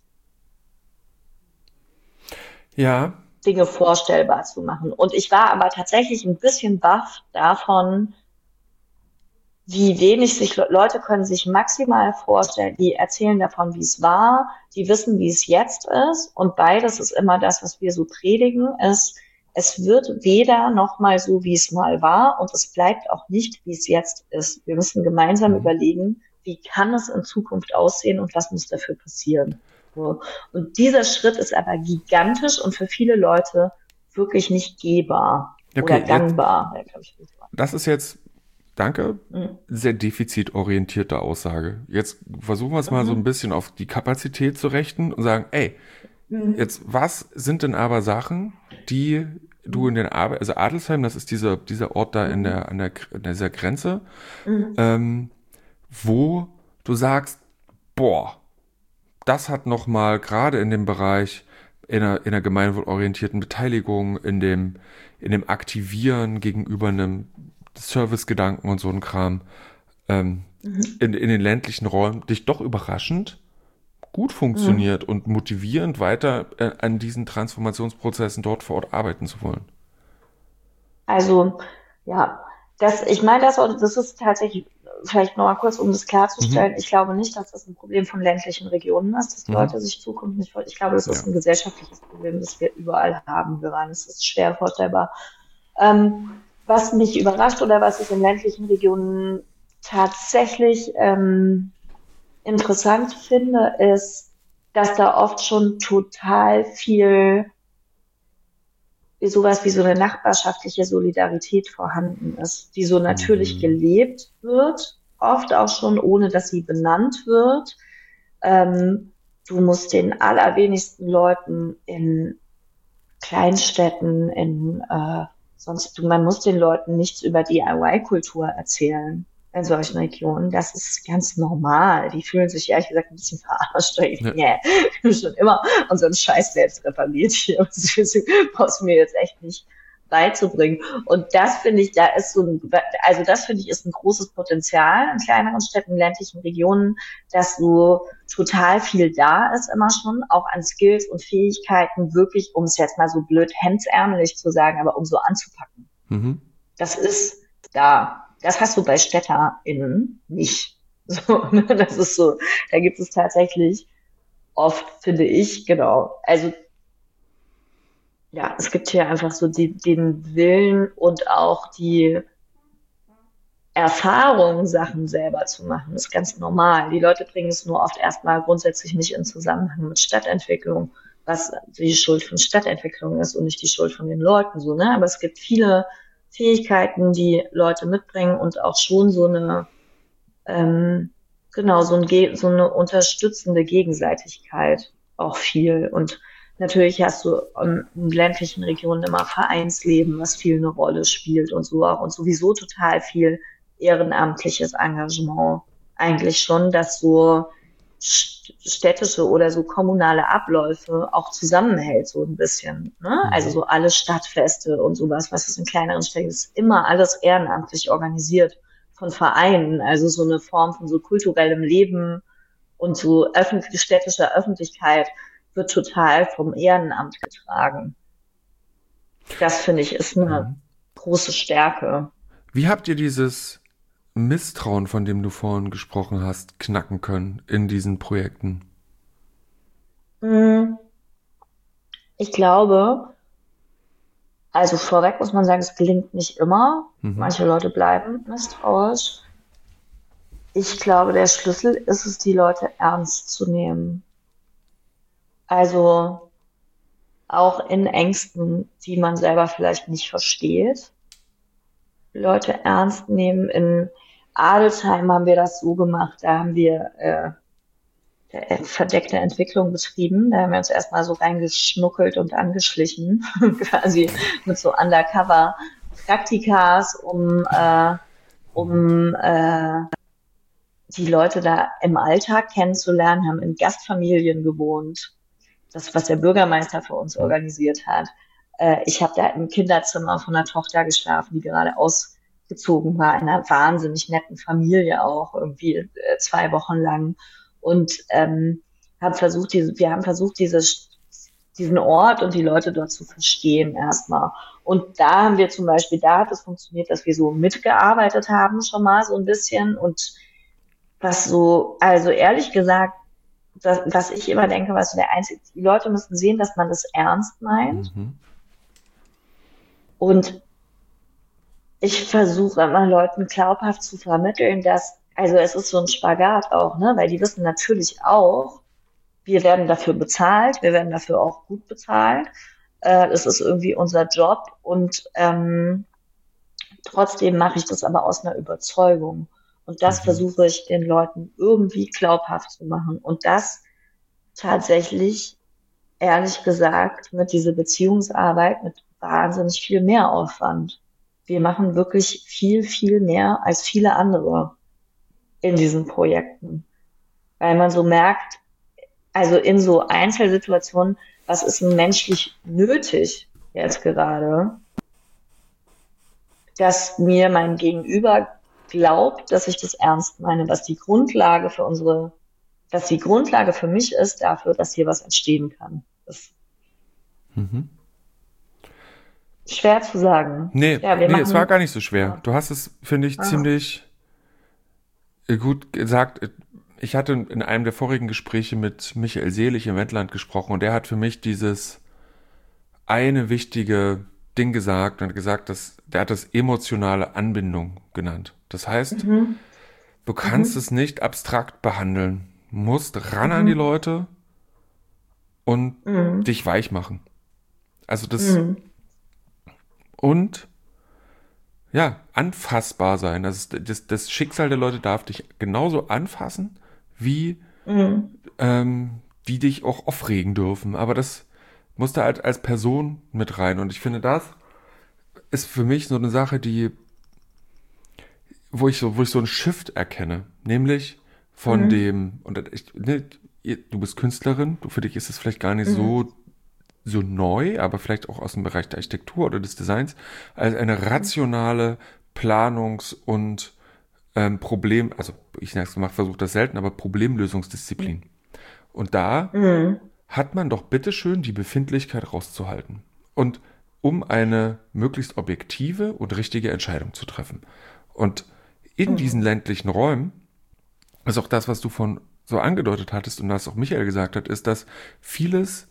Ja, Dinge vorstellbar zu machen. Und ich war aber tatsächlich ein bisschen baff davon, wie wenig sich Le- Leute können sich maximal vorstellen. Die erzählen davon, wie es war, die wissen, wie es jetzt ist. Und beides ist immer das, was wir so predigen, ist, es wird weder noch mal so, wie es mal war, und es bleibt auch nicht, wie es jetzt ist. Wir müssen gemeinsam Mhm. überlegen, wie kann es in Zukunft aussehen und was muss dafür passieren. So. Und dieser Schritt ist aber gigantisch und für viele Leute wirklich nicht gehbar oder okay, jetzt, gangbar. Ja, glaub ich, nicht. das ist jetzt, danke, Mhm. sehr defizitorientierte Aussage. Jetzt versuchen wir es mal so ein Mhm. bisschen auf die Kapazität zu richten und sagen, ey, Mhm. jetzt, was sind denn aber Sachen, die du in den Arbeit, also Adelsheim, das ist dieser, dieser Ort da in Mhm. der, an der, an dieser Grenze, Mhm. ähm, wo du sagst, boah, das hat nochmal gerade in dem Bereich in einer, in einer gemeinwohlorientierten Beteiligung, in dem, in dem Aktivieren gegenüber einem Servicegedanken und so ein Kram, ähm, Mhm. in, in den ländlichen Räumen dich doch überraschend gut Mhm. funktioniert und motivierend weiter äh, an diesen Transformationsprozessen dort vor Ort arbeiten zu wollen. Also, ja, das, ich meine, das, das ist tatsächlich, vielleicht noch mal kurz, um das Mhm. klarzustellen, ich glaube nicht, dass das ein Problem von ländlichen Regionen ist, dass Mhm. Leute sich Zukunft nicht vorstellen. Ich glaube, das Ja. ist ein gesellschaftliches Problem, das wir überall haben. Wir waren, es ist schwer vorstellbar. Ähm, was mich überrascht oder was ich in ländlichen Regionen tatsächlich ähm, interessant finde, ist, dass da oft schon total viel wie sowas wie so eine nachbarschaftliche Solidarität vorhanden ist, die so natürlich Mhm. gelebt wird, oft auch schon ohne, dass sie benannt wird. Ähm, du musst den allerwenigsten Leuten in Kleinstädten, in äh, sonst, man muss den Leuten nichts über D I Y-Kultur erzählen in solchen Regionen. Das ist ganz normal. Die fühlen sich ehrlich gesagt ein bisschen verarscht. Ich, Ja. nee, wir haben schon immer unseren Scheiß selbst repariert hier. Das brauchst du mir jetzt echt nicht beizubringen. Und das finde ich, da ist so ein, also das finde ich ist ein großes Potenzial in kleineren Städten, ländlichen Regionen, dass so total viel da ist immer schon, auch an Skills und Fähigkeiten wirklich, um es jetzt mal so blöd hemdsärmelig zu sagen, aber um so anzupacken. Mhm. Das ist da. Das hast du bei StädterInnen nicht. So, ne? Das ist so, da gibt es tatsächlich oft, finde ich, genau. Also ja, es gibt hier einfach so die, den Willen und auch die Erfahrung, Sachen selber zu machen. Das ist ganz normal. Die Leute bringen es nur oft erstmal grundsätzlich nicht in Zusammenhang mit Stadtentwicklung, was die Schuld von Stadtentwicklung ist und nicht die Schuld von den Leuten, so, ne? Aber es gibt viele Fähigkeiten, die Leute mitbringen und auch schon so eine, ähm, genau, so, ein, Ge- so eine unterstützende Gegenseitigkeit auch viel. Und natürlich hast du ähm, in ländlichen Regionen immer Vereinsleben, was viel eine Rolle spielt und so auch und sowieso total viel ehrenamtliches Engagement. Eigentlich schon, dass so st- städtische oder so kommunale Abläufe auch zusammenhält, so ein bisschen. Ne? Also Mhm. so alle Stadtfeste und sowas, was es in kleineren Städten ist, ist immer alles ehrenamtlich organisiert von Vereinen. Also so eine Form von so kulturellem Leben und so öffentlich, städtischer Öffentlichkeit wird total vom Ehrenamt getragen. Das finde ich ist eine Mhm. große Stärke. Wie habt ihr dieses Misstrauen, von dem du vorhin gesprochen hast, knacken können in diesen Projekten? Hm, Ich glaube, also vorweg muss man sagen, es gelingt nicht immer. Mhm. Manche Leute bleiben misstrauisch. Ich glaube, der Schlüssel ist es, die Leute ernst zu nehmen. Also auch in Ängsten, die man selber vielleicht nicht versteht. Leute ernst nehmen. In Adelsheim haben wir das so gemacht, da haben wir äh, äh, verdeckte Entwicklung betrieben. Da haben wir uns erstmal so reingeschnuckelt und angeschlichen, quasi mit so Undercover-Praktikas, um, äh, um äh, die Leute da im Alltag kennenzulernen, haben in Gastfamilien gewohnt. Das, was der Bürgermeister für uns Mhm. organisiert hat. Äh, ich habe da im Kinderzimmer von einer Tochter geschlafen, die gerade ausgezogen war, in einer wahnsinnig netten Familie auch, irgendwie äh, zwei Wochen lang. Und ähm, haben versucht, diese, wir haben versucht, diese, diesen Ort und die Leute dort zu verstehen erstmal. Und da haben wir zum Beispiel, da hat es funktioniert, dass wir so mitgearbeitet haben schon mal so ein bisschen und was so, also ehrlich gesagt, das, was ich immer denke, was so der einzige, die Leute müssen sehen, dass man das ernst meint. Mhm. Und ich versuche immer Leuten glaubhaft zu vermitteln, dass, also es ist so ein Spagat auch, ne, weil die wissen natürlich auch, wir werden dafür bezahlt, wir werden dafür auch gut bezahlt. Äh, das ist irgendwie unser Job und ähm, trotzdem mache ich das aber aus einer Überzeugung. Und das Mhm. versuche ich den Leuten irgendwie glaubhaft zu machen. Und das tatsächlich, ehrlich gesagt, mit dieser Beziehungsarbeit mit wahnsinnig viel Mehraufwand. Wir machen wirklich viel, viel mehr als viele andere in diesen Projekten, weil man so merkt, also in so Einzelsituationen, was ist denn menschlich nötig jetzt gerade, dass mir mein Gegenüber glaubt, dass ich das ernst meine, was die Grundlage für unsere, was die Grundlage für mich ist dafür, dass hier was entstehen kann. Das Mhm. ist schwer zu sagen. Nee, Ja, wir nee, es war machen, gar nicht so schwer. ja, Du hast es, finde ich, ah, ziemlich äh, gut gesagt. Äh, Ich hatte in einem der vorigen Gespräche mit Michael Seelig im Wendland gesprochen und der hat für mich dieses eine wichtige Ding gesagt und hat gesagt, dass der hat das emotionale Anbindung genannt. Das heißt, mhm, du kannst mhm, es nicht abstrakt behandeln. Du musst ran an die mhm, Leute und mhm, dich weich machen. Also das mhm, und ja, anfassbar sein. Das, das, das Schicksal der Leute darf dich genauso anfassen, wie mhm, ähm, die dich auch aufregen dürfen. Aber das muss da halt als Person mit rein. Und ich finde, das ist für mich so eine Sache, die, wo ich so, wo ich so einen Shift erkenne. Nämlich von mhm, dem, und ich, ne, du bist Künstlerin, du, für dich ist es vielleicht gar nicht mhm, so so neu, aber vielleicht auch aus dem Bereich der Architektur oder des Designs, als eine rationale Planungs- und ähm, Problem, also ich versuche das selten, aber Problemlösungsdisziplin. Und da Mhm. hat man doch bitteschön die Befindlichkeit rauszuhalten. Und um eine möglichst objektive und richtige Entscheidung zu treffen. Und in diesen Mhm. ländlichen Räumen, also auch das, was du von so angedeutet hattest und was auch Michael gesagt hat, ist, dass vieles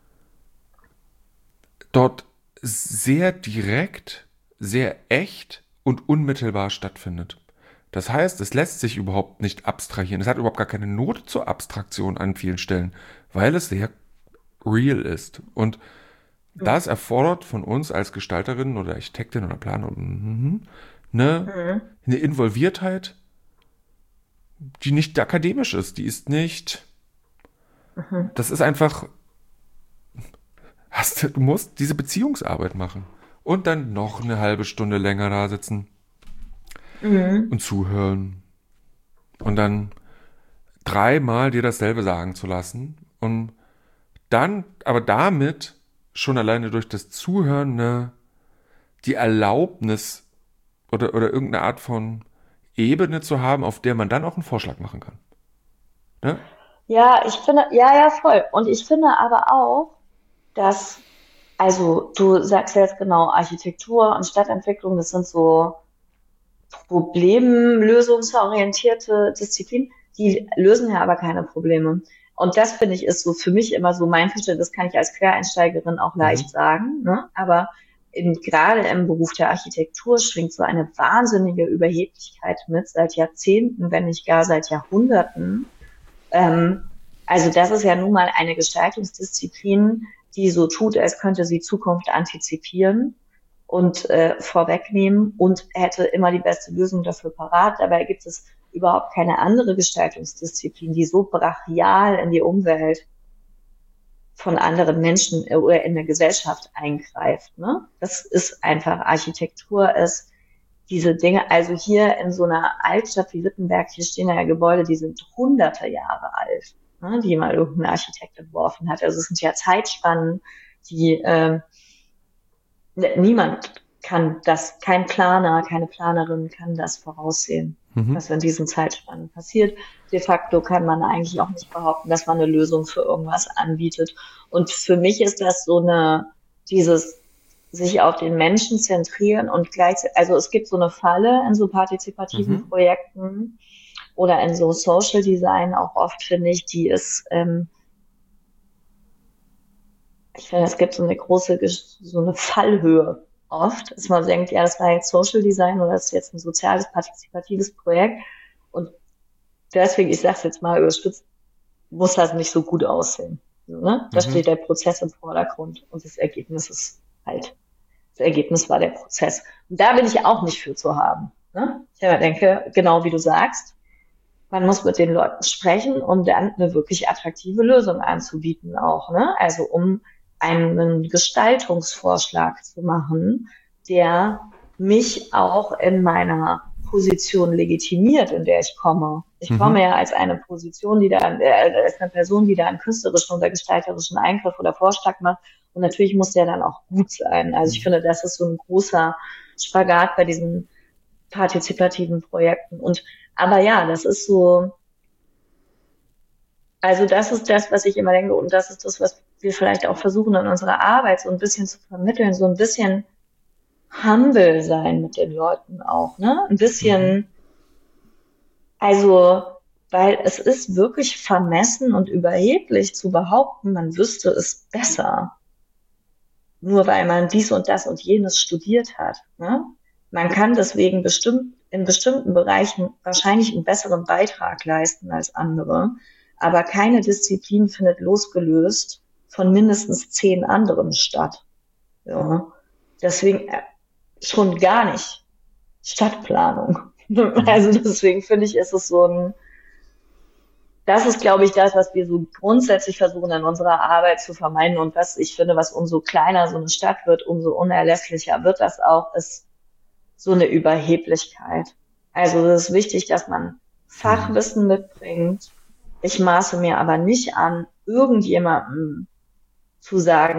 dort sehr direkt, sehr echt und unmittelbar stattfindet. Das heißt, es lässt sich überhaupt nicht abstrahieren. Es hat überhaupt gar keine Not zur Abstraktion an vielen Stellen, weil es sehr real ist. Und das erfordert von uns als Gestalterin oder Architektin oder Planer mhm, eine, Mhm. eine Involviertheit, die nicht akademisch ist. Die ist nicht. Mhm. Das ist einfach. Hast, du musst diese Beziehungsarbeit machen. Und dann noch eine halbe Stunde länger da sitzen Mhm. und zuhören. Und dann dreimal dir dasselbe sagen zu lassen. Und dann, aber damit schon alleine durch das Zuhören eine, die Erlaubnis oder, oder irgendeine Art von Ebene zu haben, auf der man dann auch einen Vorschlag machen kann. Ne? Ja, ich finde, ja, ja, voll. Und ich finde aber auch, dass, also du sagst ja jetzt genau, Architektur und Stadtentwicklung, das sind so problemlösungsorientierte Disziplinen, die lösen ja aber keine Probleme. Und das finde ich ist so für mich immer so mein Verständnis, das kann ich als Quereinsteigerin auch leicht Mhm. sagen, ne? Aber in, gerade im Beruf der Architektur schwingt so eine wahnsinnige Überheblichkeit mit, seit Jahrzehnten, wenn nicht gar seit Jahrhunderten. Ähm, also das ist ja nun mal eine Gestaltungsdisziplin, die so tut, als könnte sie Zukunft antizipieren und äh, vorwegnehmen und hätte immer die beste Lösung dafür parat. Dabei gibt es überhaupt keine andere Gestaltungsdisziplin, die so brachial in die Umwelt von anderen Menschen oder in der Gesellschaft eingreift. Ne? Das ist einfach Architektur, ist diese Dinge, also hier in so einer Altstadt wie Wittenberg, hier stehen ja Gebäude, die sind hunderte Jahre alt, ne, die mal irgendein Architekt entworfen hat. Also es sind ja Zeitspannen, die äh, niemand kann das, kein Planer, keine Planerin kann das voraussehen, Mhm. was in diesen Zeitspannen passiert. De facto kann man eigentlich auch nicht behaupten, dass man eine Lösung für irgendwas anbietet. Und für mich ist das so eine, dieses sich auf den Menschen zentrieren und gleichzeitig, also es gibt so eine Falle in so partizipativen Mhm. Projekten oder in so Social Design auch oft, finde ich, die ist, ähm, ich finde, es gibt so eine große, so eine Fallhöhe oft, dass man denkt, ja, das war jetzt Social Design oder das ist jetzt ein soziales, partizipatives Projekt und deswegen, ich sage es jetzt mal überspitzt, muss das nicht so gut aussehen. So, ne? Da Mhm. steht der Prozess im Vordergrund und das Ergebnis ist halt, das Ergebnis war der Prozess. Und da bin ich auch nicht für zu haben. Ne? Ich denke, genau wie du sagst, man muss mit den Leuten sprechen, um dann eine wirklich attraktive Lösung anzubieten auch. Ne? Also um einen Gestaltungsvorschlag zu machen, der mich auch in meiner Position legitimiert, in der ich komme. Ich komme Mhm. ja als eine Position, die da, äh, als eine Person, die da einen künstlerischen oder gestalterischen Eingriff oder Vorschlag macht. Und natürlich muss der dann auch gut sein. Also ich finde, das ist so ein großer Spagat bei diesen partizipativen Projekten. Und aber ja, das ist so, also das ist das, was ich immer denke, und das ist das, was wir vielleicht auch versuchen in unserer Arbeit so ein bisschen zu vermitteln, so ein bisschen humble sein mit den Leuten auch, ne? Ein Mhm. bisschen, also, weil es ist wirklich vermessen und überheblich zu behaupten, man wüsste es besser, nur weil man dies und das und jenes studiert hat, ne? Man kann deswegen bestimmt in bestimmten Bereichen wahrscheinlich einen besseren Beitrag leisten als andere, aber keine Disziplin findet losgelöst von mindestens zehn anderen statt. Ja. Deswegen äh, schon gar nicht Stadtplanung. Mhm. Also deswegen finde ich, ist es so ein, das ist, glaube ich, das, was wir so grundsätzlich versuchen in unserer Arbeit zu vermeiden und was ich finde, was umso kleiner so eine Stadt wird, umso unerlässlicher wird das auch, ist so eine Überheblichkeit. Also es ist wichtig, dass man Mhm. Fachwissen mitbringt. Ich maße mir aber nicht an, irgendjemandem zu sagen,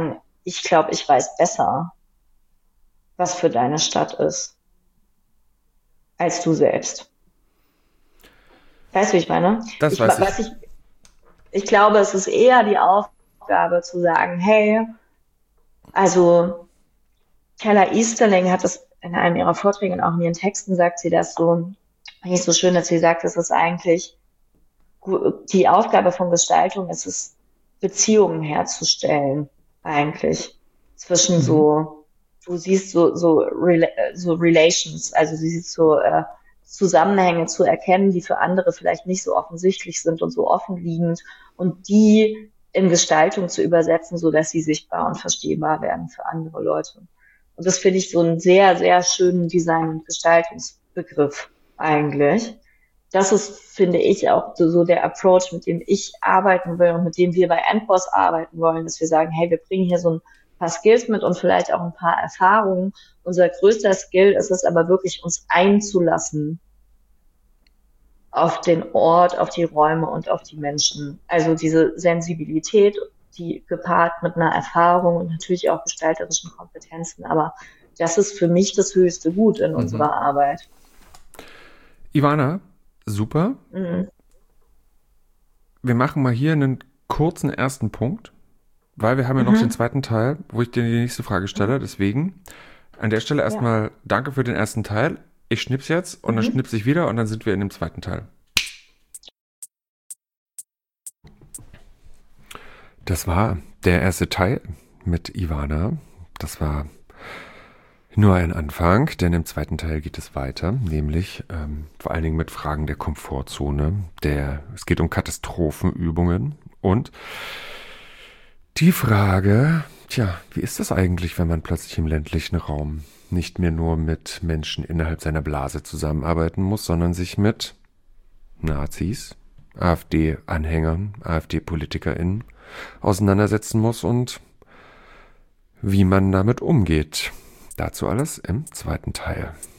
ich glaube, ich weiß besser, was für deine Stadt ist, als du selbst. Weißt du, wie ich meine? Das Ich, weiß ich. was ich, ich glaube, es ist eher die Aufgabe zu sagen, hey, also Keller Easterling hat das in einem ihrer Vorträge und auch in ihren Texten sagt sie das so, nicht so schön, dass sie sagt, es ist eigentlich die Aufgabe von Gestaltung, ist es, Beziehungen herzustellen, eigentlich, zwischen Mhm. so, du siehst so, so, Rela- so Relations, also du siehst so äh, Zusammenhänge zu erkennen, die für andere vielleicht nicht so offensichtlich sind und so offenliegend und die in Gestaltung zu übersetzen, so dass sie sichtbar und verstehbar werden für andere Leute. Und das finde ich so einen sehr, sehr schönen Design- und Gestaltungsbegriff eigentlich. Das ist, finde ich, auch so, so der Approach, mit dem ich arbeiten will und mit dem wir bei Endboss arbeiten wollen, dass wir sagen, hey, wir bringen hier so ein paar Skills mit und vielleicht auch ein paar Erfahrungen. Unser größter Skill ist es aber wirklich, uns einzulassen auf den Ort, auf die Räume und auf die Menschen. Also diese Sensibilität, die gepaart mit einer Erfahrung und natürlich auch gestalterischen Kompetenzen. Aber das ist für mich das höchste Gut in Mhm. unserer Arbeit. Ivana, super. Mhm. Wir machen mal hier einen kurzen ersten Punkt, weil wir haben ja noch Mhm. den zweiten Teil, wo ich dir die nächste Frage stelle. Deswegen an der Stelle erstmal Ja. danke für den ersten Teil. Ich schnips jetzt und dann Mhm. schnips ich wieder und dann sind wir in dem zweiten Teil. Das war der erste Teil mit Ivana. Das war nur ein Anfang, denn im zweiten Teil geht es weiter, nämlich ähm, vor allen Dingen mit Fragen der Komfortzone. Der, es geht um Katastrophenübungen und die Frage, tja, wie ist das eigentlich, wenn man plötzlich im ländlichen Raum nicht mehr nur mit Menschen innerhalb seiner Blase zusammenarbeiten muss, sondern sich mit Nazis, AfD-Anhängern, AfD-PolitikerInnen auseinandersetzen muss und wie man damit umgeht. Dazu alles im zweiten Teil.